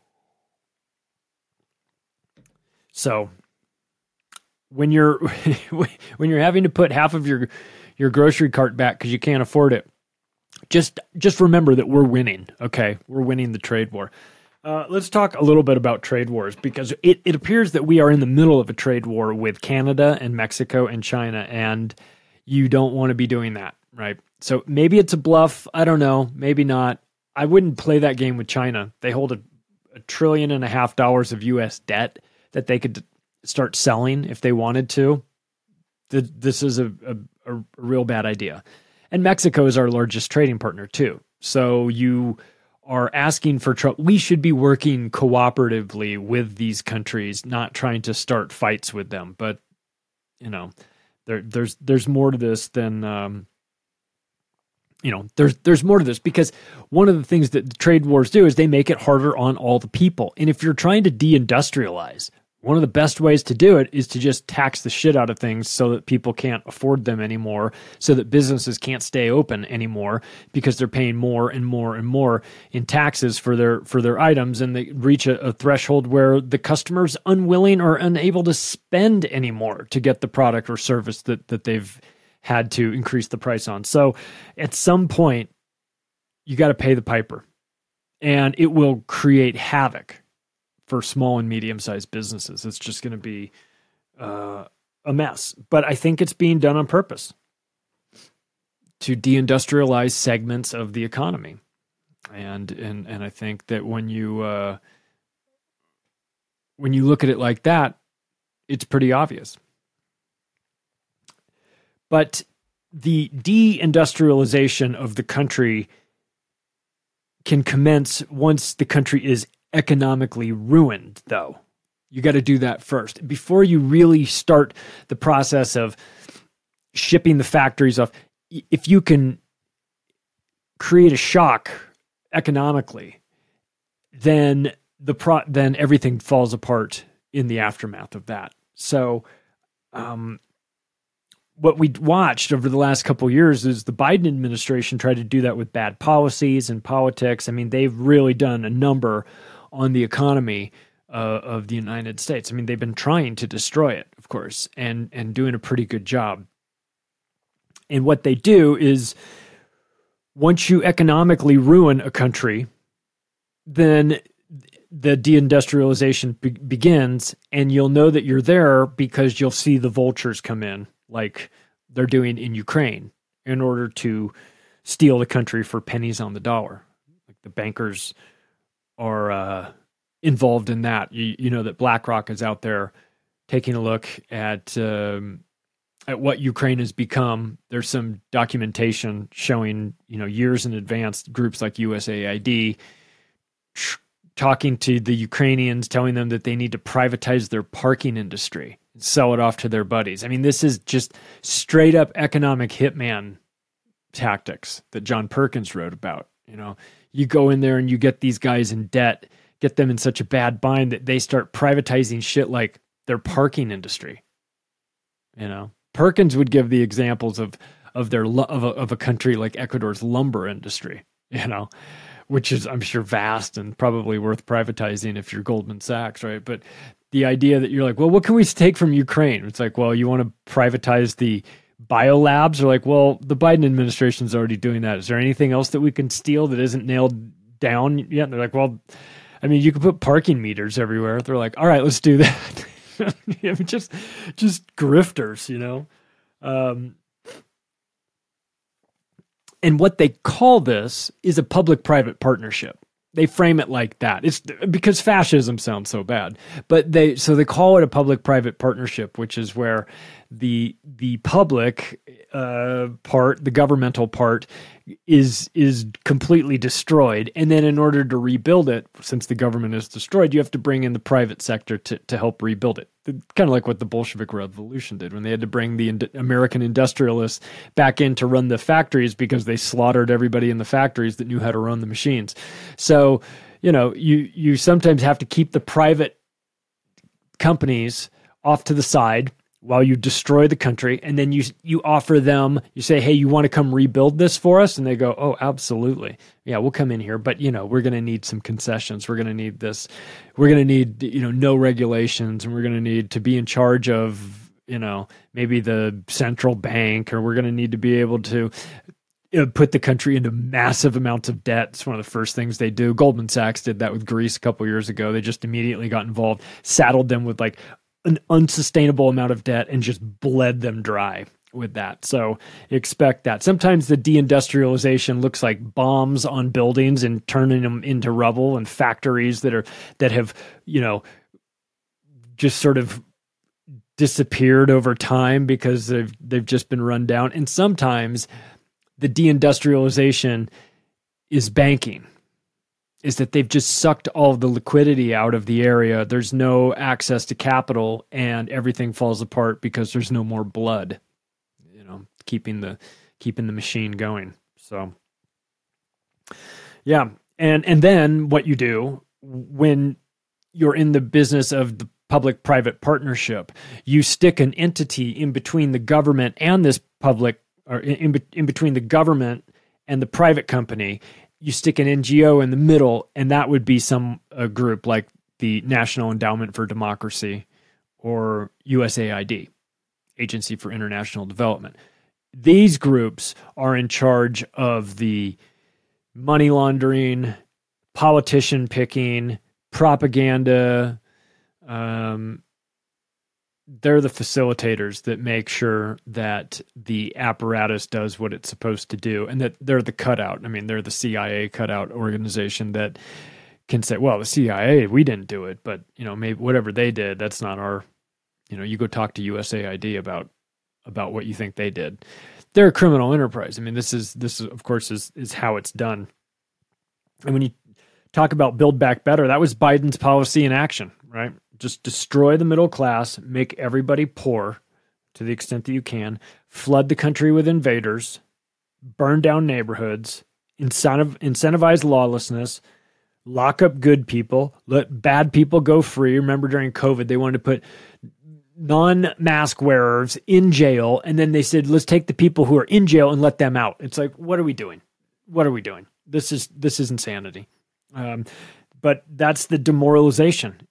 S12: So when you're when you're having to put half of your your grocery cart back because you can't afford it, just just remember that we're winning. Okay, we're winning the trade war. Uh, let's talk a little bit about trade wars, because it, it appears that we are in the middle of a trade war with Canada and Mexico and China, and you don't want to be doing that, right? So maybe it's a bluff. I don't know. Maybe not. I wouldn't play that game with China. They hold a, a trillion and a half dollars of U S debt that they could start selling if they wanted to. The, this is a, a, a real bad idea. And Mexico is our largest trading partner too. So you are asking for trouble. We should be working cooperatively with these countries, not trying to start fights with them. But, you know, there, there's there's more to this than, um, you know, there's there's more to this, because one of the things that the trade wars do is they make it harder on all the people. And if you're trying to deindustrialize, one of the best ways to do it is to just tax the shit out of things so that people can't afford them anymore, so that businesses can't stay open anymore because they're paying more and more and more in taxes for their for their items, and they reach a, a threshold where the customer's unwilling or unable to spend anymore to get the product or service that, that they've had to increase the price on. So at some point, you got to pay the piper, and it will create havoc for small and medium-sized businesses. It's just going to be uh, a mess. But I think it's being done on purpose to deindustrialize segments of the economy. And and and I think that when you uh, when you look at it like that, it's pretty obvious. But the deindustrialization of the country can commence once the country is economically ruined, though. You got to do that first before you really start the process of shipping the factories off. If you can create a shock economically, then the pro then everything falls apart in the aftermath of that. So, um, what we watched over the last couple of years is the Biden administration tried to do that with bad policies and politics. I mean, they've really done a number on the economy uh, of the United States. I mean, they've been trying to destroy it, of course, and and doing a pretty good job. And what they do is, once you economically ruin a country, then the deindustrialization be- begins, and you'll know that you're there because you'll see the vultures come in, like they're doing in Ukraine, in order to steal the country for pennies on the dollar. Like the bankers are uh, involved in that. You, you know that BlackRock is out there taking a look at um, at what Ukraine has become. There's some documentation showing, you know, years in advance, groups like U S A I D tr- talking to the Ukrainians, telling them that they need to privatize their parking industry and sell it off to their buddies. I mean, this is just straight up economic hitman tactics that John Perkins wrote about. You know, you go in there and you get these guys in debt, get them in such a bad bind that they start privatizing shit like their parking industry. You know, Perkins would give the examples of of their of a, of a country like Ecuador's lumber industry. You know, which is, I'm sure, vast and probably worth privatizing if you're Goldman Sachs, right? But the idea that you're like, well, what can we take from Ukraine? It's like, well, you want to privatize the biolabs? Or like, well, the Biden administration is already doing that. Is there anything else that we can steal that isn't nailed down yet? And they're like, well, I mean, you can put parking meters everywhere. They're like, all right, let's do that. just, just grifters, you know? Um, And what they call this is a public-private partnership. They frame it like that. It's because fascism sounds so bad, but they so they call it a public-private partnership, which is where the the public uh, part, the governmental part, is is completely destroyed, and then in order to rebuild it, since the government is destroyed, you have to bring in the private sector to to help rebuild it. Kind of like what the Bolshevik Revolution did when they had to bring the ind- American industrialists back in to run the factories because they slaughtered everybody in the factories that knew how to run the machines. So, you know, you you sometimes have to keep the private companies off to the side while you destroy the country, and then you you offer them, you say, hey, you want to come rebuild this for us? And they go, oh, absolutely. Yeah, we'll come in here, but, you know, we're going to need some concessions. We're going to need this. We're going to need, you know, no regulations, and we're going to need to be in charge of, you know, maybe the central bank, or we're going to need to be able to you know, put the country into massive amounts of debt. It's one of the first things they do. Goldman Sachs did that with Greece a couple years ago. They just immediately got involved, saddled them with like an unsustainable amount of debt, and just bled them dry with that. So expect that. Sometimes the deindustrialization looks like bombs on buildings and turning them into rubble, and factories that are that have, you know, just sort of disappeared over time because they've they've just been run down. And sometimes the deindustrialization is banking. Is that they've just sucked all of the liquidity out of the area. There's no access to capital, and everything falls apart because there's no more blood, you know, keeping the keeping the machine going. So, yeah, and and then what you do when you're in the business of the public-private partnership, you stick an entity in between the government and this public, or in in between the government and the private company. You stick an N G O in the middle, and that would be some a group like the National Endowment for Democracy or U S A I D, Agency for International Development. These groups are in charge of the money laundering, politician picking, propaganda. Um, they're the facilitators that make sure that the apparatus does what it's supposed to do, and that they're the cutout. I mean, they're the C I A cutout organization that can say, well, the C I A, we didn't do it, but, you know, maybe whatever they did, that's not our, you know, you go talk to U S A I D about, about what you think they did. They're a criminal enterprise. I mean, this is, this is, of course, is, is how it's done. And when you talk about Build Back Better, that was Biden's policy in action, right? Just destroy the middle class, make everybody poor to the extent that you can, flood the country with invaders, burn down neighborhoods, incentiv- incentivize lawlessness, lock up good people, let bad people go free. Remember during COVID, they wanted to put non-mask wearers in jail, and then they said, let's take the people who are in jail and let them out. It's like, what are we doing? What are we doing? This is this is insanity. Um, but that's the demoralization.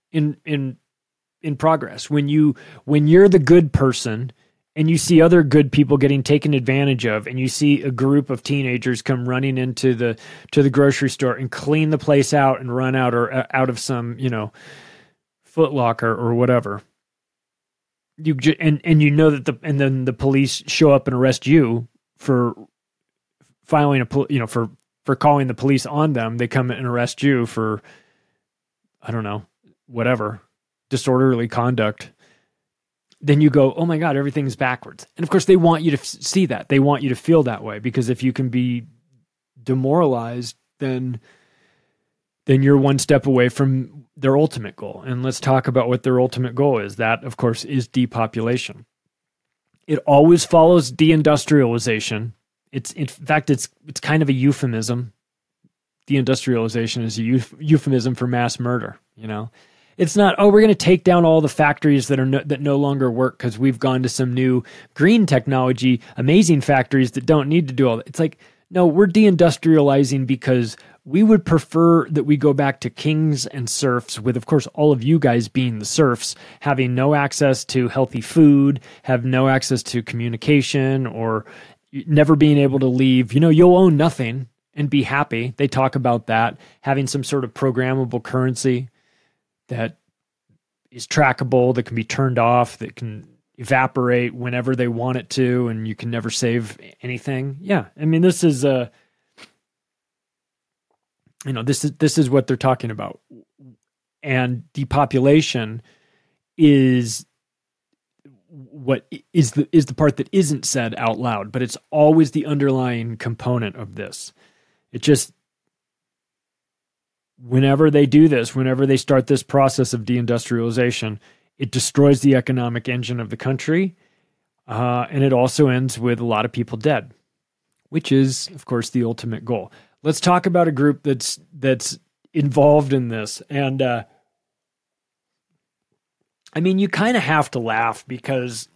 S12: in in in progress. When you when you're the good person and you see other good people getting taken advantage of, and you see a group of teenagers come running into the to the grocery store and clean the place out and run out or uh, out of some, you know, Foot Locker or whatever. You ju- and and you know that the and then the police show up and arrest you for filing a pol- you know for for calling the police on them. They come and arrest you for, I don't know, whatever, disorderly conduct. Then you go, oh my God, everything's backwards. And of course they want you to f- see that. They want you to feel that way, because if you can be demoralized, then then you're one step away from their ultimate goal. And let's talk about what their ultimate goal is. That, of course, is depopulation. It always follows deindustrialization. It's in fact, it's it's kind of a euphemism. Deindustrialization is a euph- euphemism for mass murder. You know, it's not, oh, we're going to take down all the factories that are no, that no longer work because we've gone to some new green technology, amazing factories that don't need to do all that. It's like, no, we're deindustrializing because we would prefer that we go back to kings and serfs, with, of course, all of you guys being the serfs, having no access to healthy food, have no access to communication, or never being able to leave. You know, you'll own nothing and be happy. They talk about that, having some sort of programmable currency that is trackable, that can be turned off, that can evaporate whenever they want it to, and you can never save anything. Yeah, I mean, this is a, you know, this is this is what they're talking about. And depopulation is what is the is the part that isn't said out loud, but it's always the underlying component of this. It just, whenever they do this, whenever they start this process of deindustrialization, it destroys the economic engine of the country, uh, and it also ends with a lot of people dead, which is, of course, the ultimate goal. Let's talk about a group that's that's involved in this, and uh, I mean, you kind of have to laugh, because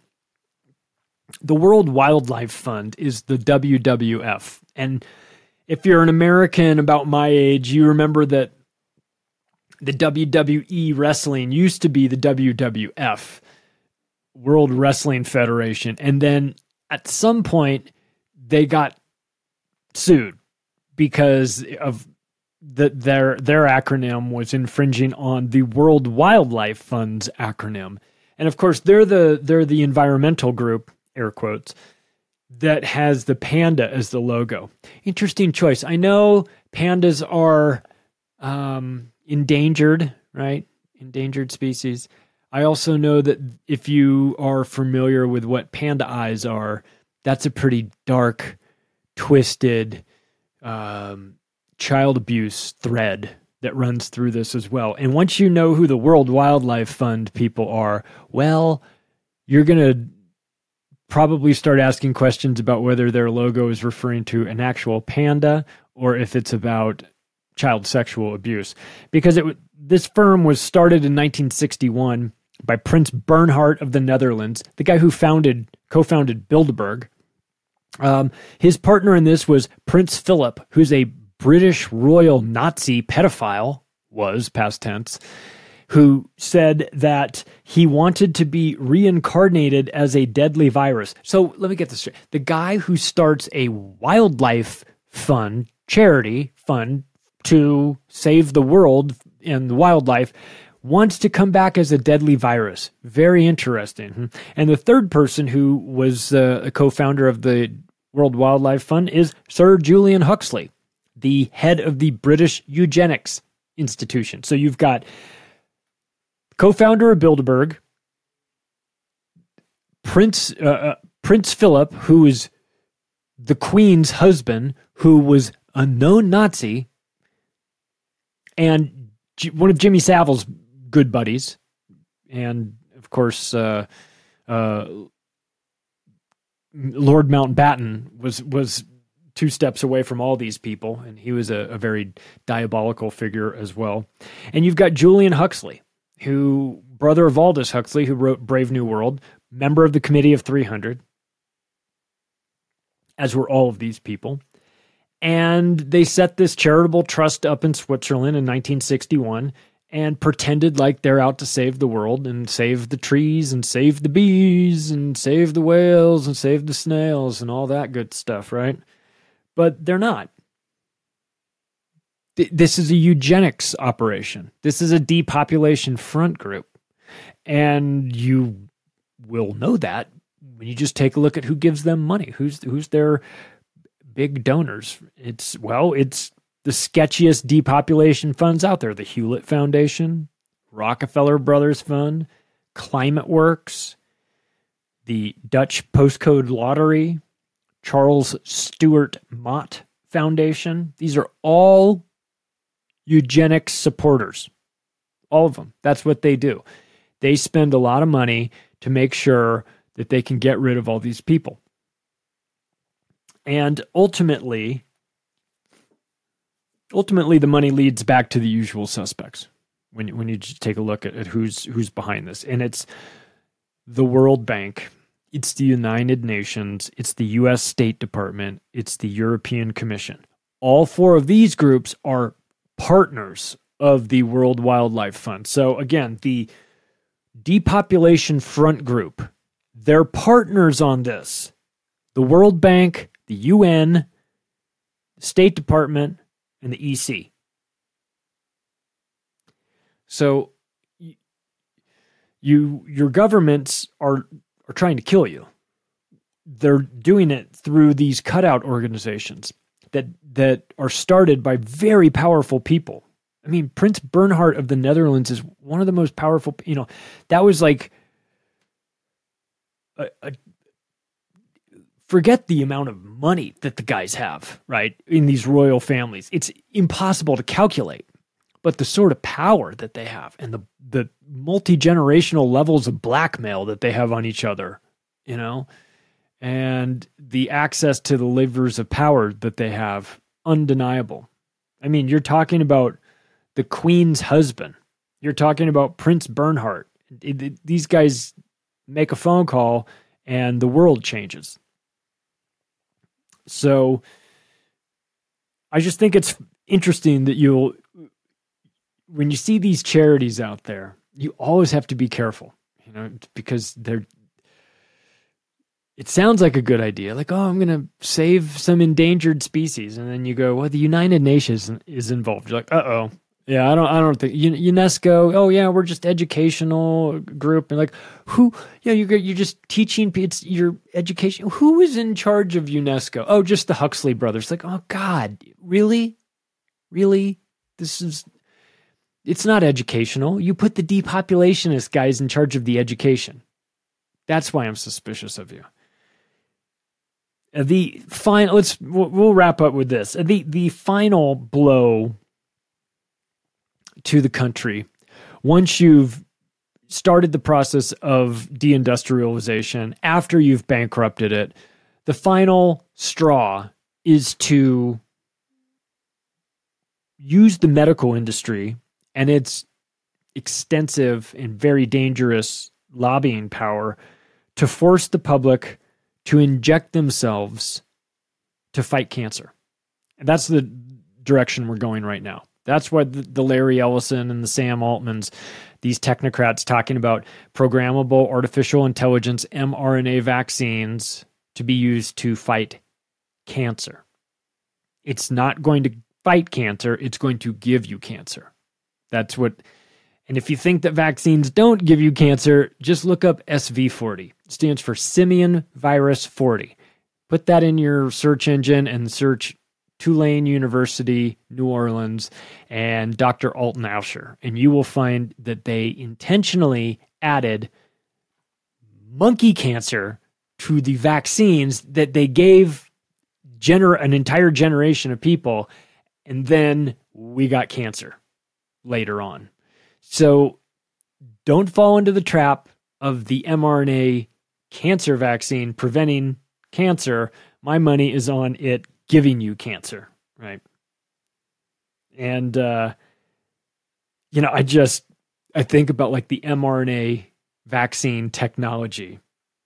S12: the World Wildlife Fund is the W W F, and if you're an American about my age, you remember that the W W E wrestling used to be the W W F, World Wrestling Federation. And then at some point they got sued because of the, their, their acronym was infringing on the World Wildlife Fund's acronym. And of course they're the, they're the environmental group, air quotes, that has the panda as the logo. Interesting choice. I know pandas are um, endangered, right? Endangered species. I also know that if you are familiar with what panda eyes are, that's a pretty dark, twisted um, child abuse thread that runs through this as well. And once you know who the World Wildlife Fund people are, well, you're going to probably start asking questions about whether their logo is referring to an actual panda or if it's about child sexual abuse. Because it this firm was started in nineteen sixty-one by Prince Bernhard of the Netherlands, the guy who founded co-founded Bilderberg. Um, his partner in this was Prince Philip, who's a British royal Nazi pedophile, was past tense, who said that he wanted to be reincarnated as a deadly virus. So let me get this straight. The guy who starts a wildlife fund, charity fund to save the world and the wildlife, wants to come back as a deadly virus. Very interesting. And the third person who was uh, a co-founder of the World Wildlife Fund is Sir Julian Huxley, the head of the British Eugenics Institution. So you've got co-founder of Bilderberg, Prince uh, Prince Philip, who is the Queen's husband, who was a known Nazi, and G- one of Jimmy Savile's good buddies, and of course, uh, uh, Lord Mountbatten was was two steps away from all these people, and he was a, a very diabolical figure as well. And you've got Julian Huxley, who, brother of Aldous Huxley, who wrote Brave New World, member of the Committee of three hundred, as were all of these people. And they set this charitable trust up in Switzerland in nineteen sixty-one, and pretended like they're out to save the world and save the trees and save the bees and save the whales and save the snails and all that good stuff, right? But they're not. Th- this is a eugenics operation. This is a depopulation front group. And you will know that when you just take a look at who gives them money, who's who's their big donors. It's, well, it's the sketchiest depopulation funds out there. The Hewlett Foundation, Rockefeller Brothers Fund, Climate Works, the Dutch Postcode Lottery, Charles Stewart Mott Foundation. These are all eugenics supporters. All of them. That's what they do. They spend a lot of money to make sure that they can get rid of all these people. And ultimately, ultimately the money leads back to the usual suspects when you, when you just take a look at, at who's who's behind this. And it's the World Bank, it's the United Nations, it's the U S State Department, it's the European Commission. All four of these groups are partners of the World Wildlife Fund. So again, the Depopulation Front Group, they're partners on this. The World Bank, the U N, the State Department, and the E C. So you, your governments are are trying to kill you. They're doing it through these cutout organizations that that are started by very powerful people. I mean, Prince Bernhard of the Netherlands is one of the most powerful, you know, that was like a, a forget the amount of money that the guys have, right, in these royal families. It's impossible to calculate. But the sort of power that they have and the, the multi-generational levels of blackmail that they have on each other, you know, and the access to the levers of power that they have, undeniable. I mean, you're talking about the Queen's husband. You're talking about Prince Bernhard. It, it, these guys make a phone call and the world changes. So I just think it's interesting that you'll, when you see these charities out there, you always have to be careful, you know, because they're, it sounds like a good idea. Like, oh, I'm going to save some endangered species. And then you go, well, the United Nations is involved. You're like, uh-oh. Yeah, I don't, I don't think UNESCO. Oh yeah, we're just educational group. And like, who, you know, you're, you're just teaching, it's your education. Who is in charge of UNESCO? Oh, just the Huxley brothers. Like, oh God, really? Really? This is, it's not educational. You put the depopulationist guys in charge of the education. That's why I'm suspicious of you. Uh, the final, let's, we'll, we'll wrap up with this. Uh, the, the final blow to the country, once you've started the process of deindustrialization, after you've bankrupted it, the final straw is to use the medical industry and its extensive and very dangerous lobbying power to force the public to inject themselves to fight cancer. And that's the direction we're going right now. That's what the Larry Ellison and the Sam Altmans, these technocrats talking about programmable artificial intelligence mRNA vaccines to be used to fight cancer. It's not going to fight cancer, it's going to give you cancer. That's what, and if you think that vaccines don't give you cancer, just look up S V forty. It stands for Simian Virus forty. Put that in your search engine and search Tulane University, New Orleans, and Doctor Alton Ausher, and you will find that they intentionally added monkey cancer to the vaccines that they gave gener- an entire generation of people, and then we got cancer later on. So don't fall into the trap of the mRNA cancer vaccine preventing cancer. My money is on it giving you cancer, right? And, uh, you know, I just, I think about like the mRNA vaccine technology.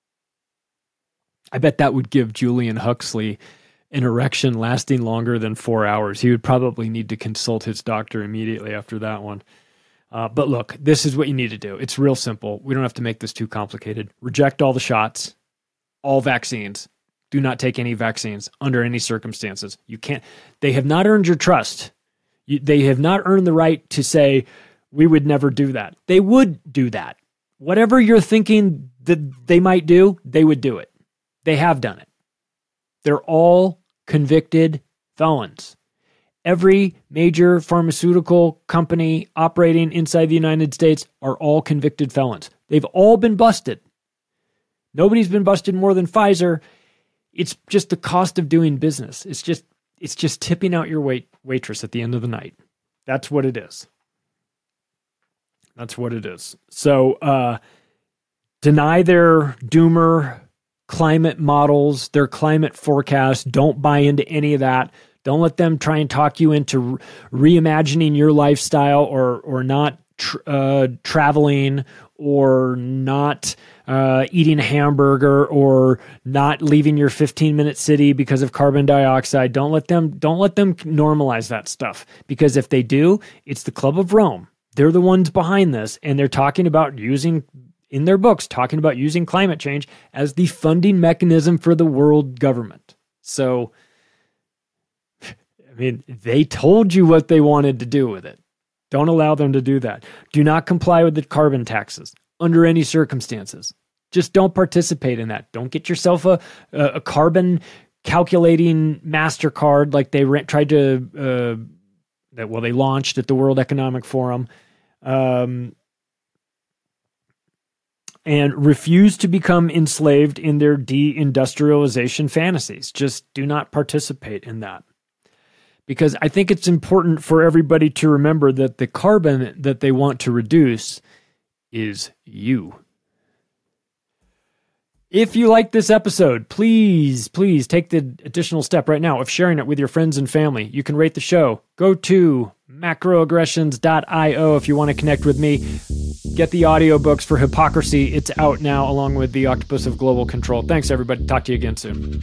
S12: I bet that would give Julian Huxley an erection lasting longer than four hours. He would probably need to consult his doctor immediately after that one. Uh, but look, this is what you need to do. It's real simple. We don't have to make this too complicated. Reject all the shots, all vaccines. Do not take any vaccines under any circumstances. You can't. They have not earned your trust. You, they have not earned the right to say, we would never do that. They would do that. Whatever you're thinking that they might do, they would do it. They have done it. They're all convicted felons. Every major pharmaceutical company operating inside the United States are all convicted felons. They've all been busted. Nobody's been busted more than Pfizer. It's just the cost of doing business. It's just it's just tipping out your wait waitress at the end of the night. That's what it is. That's what it is. So uh, deny their doomer climate models, their climate forecasts. Don't buy into any of that. Don't let them try and talk you into reimagining your lifestyle or or not tr- uh, traveling or not uh, eating a hamburger or not leaving your fifteen-minute city because of carbon dioxide. Don't let them don't let them normalize that stuff, because if they do, it's the Club of Rome. They're the ones behind this, and they're talking about using, in their books, talking about using climate change as the funding mechanism for the world government. So, I mean, they told you what they wanted to do with it. Don't allow them to do that. Do not comply with the carbon taxes under any circumstances. Just don't participate in that. Don't get yourself a, a carbon calculating MasterCard like they re- tried to, uh, that well, they launched at the World Economic Forum. Um, and refuse to become enslaved in their deindustrialization fantasies. Just do not participate in that. Because I think it's important for everybody to remember that the carbon that they want to reduce is you. If you like this episode, please, please take the additional step right now of sharing it with your friends and family. You can rate the show. Go to macroaggressions dot io if you want to connect with me. Get the audiobooks for Hypocrisy. It's out now along with The Octopus of Global Control. Thanks, everybody. Talk to you again soon.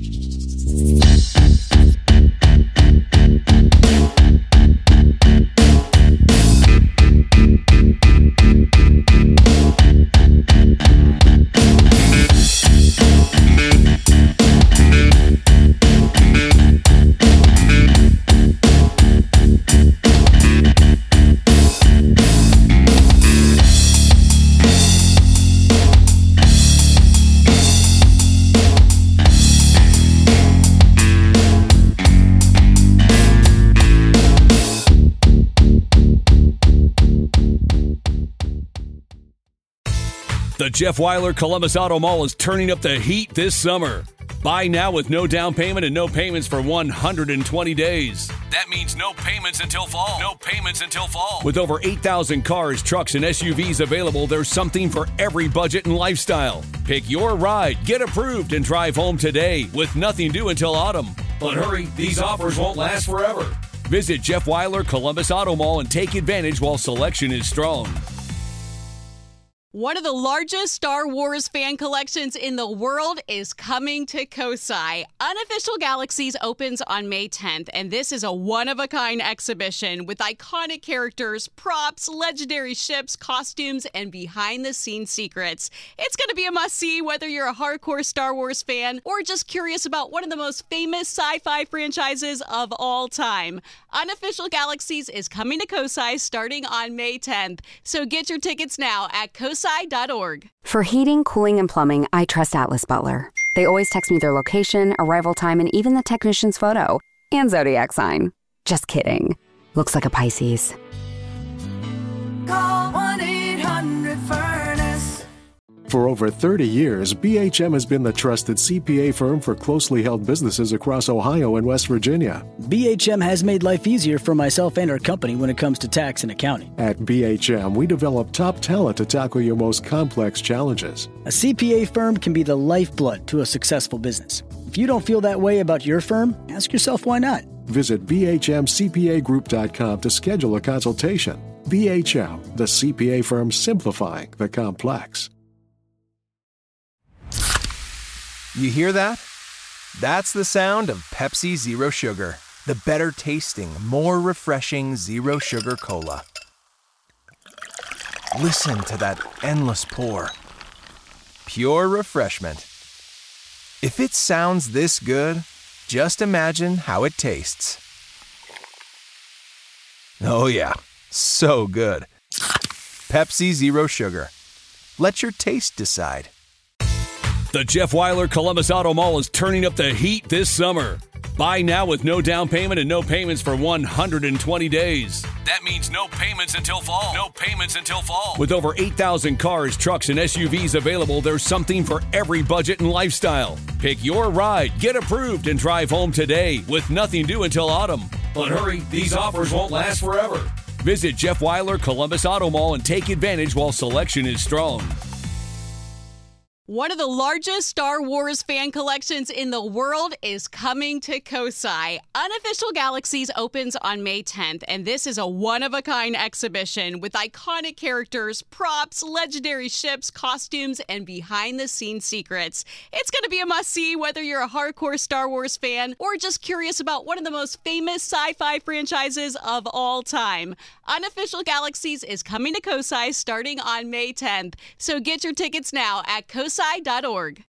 S1: The Jeff Weiler Columbus Auto Mall is turning up the heat this summer. Buy now with no down payment and no payments for one hundred twenty days. That means no payments until fall. No payments until fall. With over eight thousand cars, trucks, and S U Vs available, there's something for every budget and lifestyle. Pick your ride, get approved, and drive home today with nothing due until autumn. But hurry, these offers won't last forever. Visit Jeff Weiler Columbus Auto Mall and take advantage while selection is strong.
S2: One of the largest Star Wars fan collections in the world is coming to Kosai. Unofficial Galaxies opens on May tenth, and this is a one-of-a-kind exhibition with iconic characters, props, legendary ships, costumes, and behind-the-scenes secrets. It's going to be a must-see whether you're a hardcore Star Wars fan or just curious about one of the most famous sci-fi franchises of all time. Unofficial Galaxies is coming to Kosai starting on May tenth, so get your tickets now at kosai dot org.
S13: For heating, cooling, and plumbing, I trust Atlas Butler. They always text me their location, arrival time, and even the technician's photo. And zodiac sign. Just kidding. Looks like a Pisces.
S14: Call one eight hundred furnace.
S15: For over thirty years, B H M has been the trusted C P A firm for closely held businesses across Ohio and West Virginia.
S16: B H M has made life easier for myself and our company when it comes to tax and accounting.
S15: At B H M, we develop top talent to tackle your most complex challenges.
S16: A C P A firm can be the lifeblood to a successful business. If you don't feel that way about your firm, ask yourself why not.
S15: Visit b h m c p a group dot com to schedule a consultation. B H M, the C P A firm simplifying the complex.
S17: You hear that? That's the sound of Pepsi Zero Sugar, the better tasting, more refreshing zero sugar cola. Listen to that endless pour. Pure refreshment. If it sounds this good, just imagine how it tastes. Oh yeah, so good. Pepsi Zero Sugar. Let your taste decide.
S1: The Jeff Weiler Columbus Auto Mall is turning up the heat this summer. Buy now with no down payment and no payments for one hundred twenty days. That means no payments until fall. No payments until fall. With over eight thousand cars, trucks, and S U Vs available, there's something for every budget and lifestyle. Pick your ride, get approved, and drive home today with nothing due until autumn. But hurry, these offers won't last forever. Visit Jeff Weiler Columbus Auto Mall and take advantage while selection is strong.
S2: One of the largest Star Wars fan collections in the world is coming to Kosai. Unofficial Galaxies opens on May tenth, and this is a one-of-a-kind exhibition with iconic characters, props, legendary ships, costumes, and behind-the-scenes secrets. It's going to be a must-see whether you're a hardcore Star Wars fan or just curious about one of the most famous sci-fi franchises of all time. Unofficial Galaxies is coming to Kosai starting on May tenth, so get your tickets now at kosai dot org.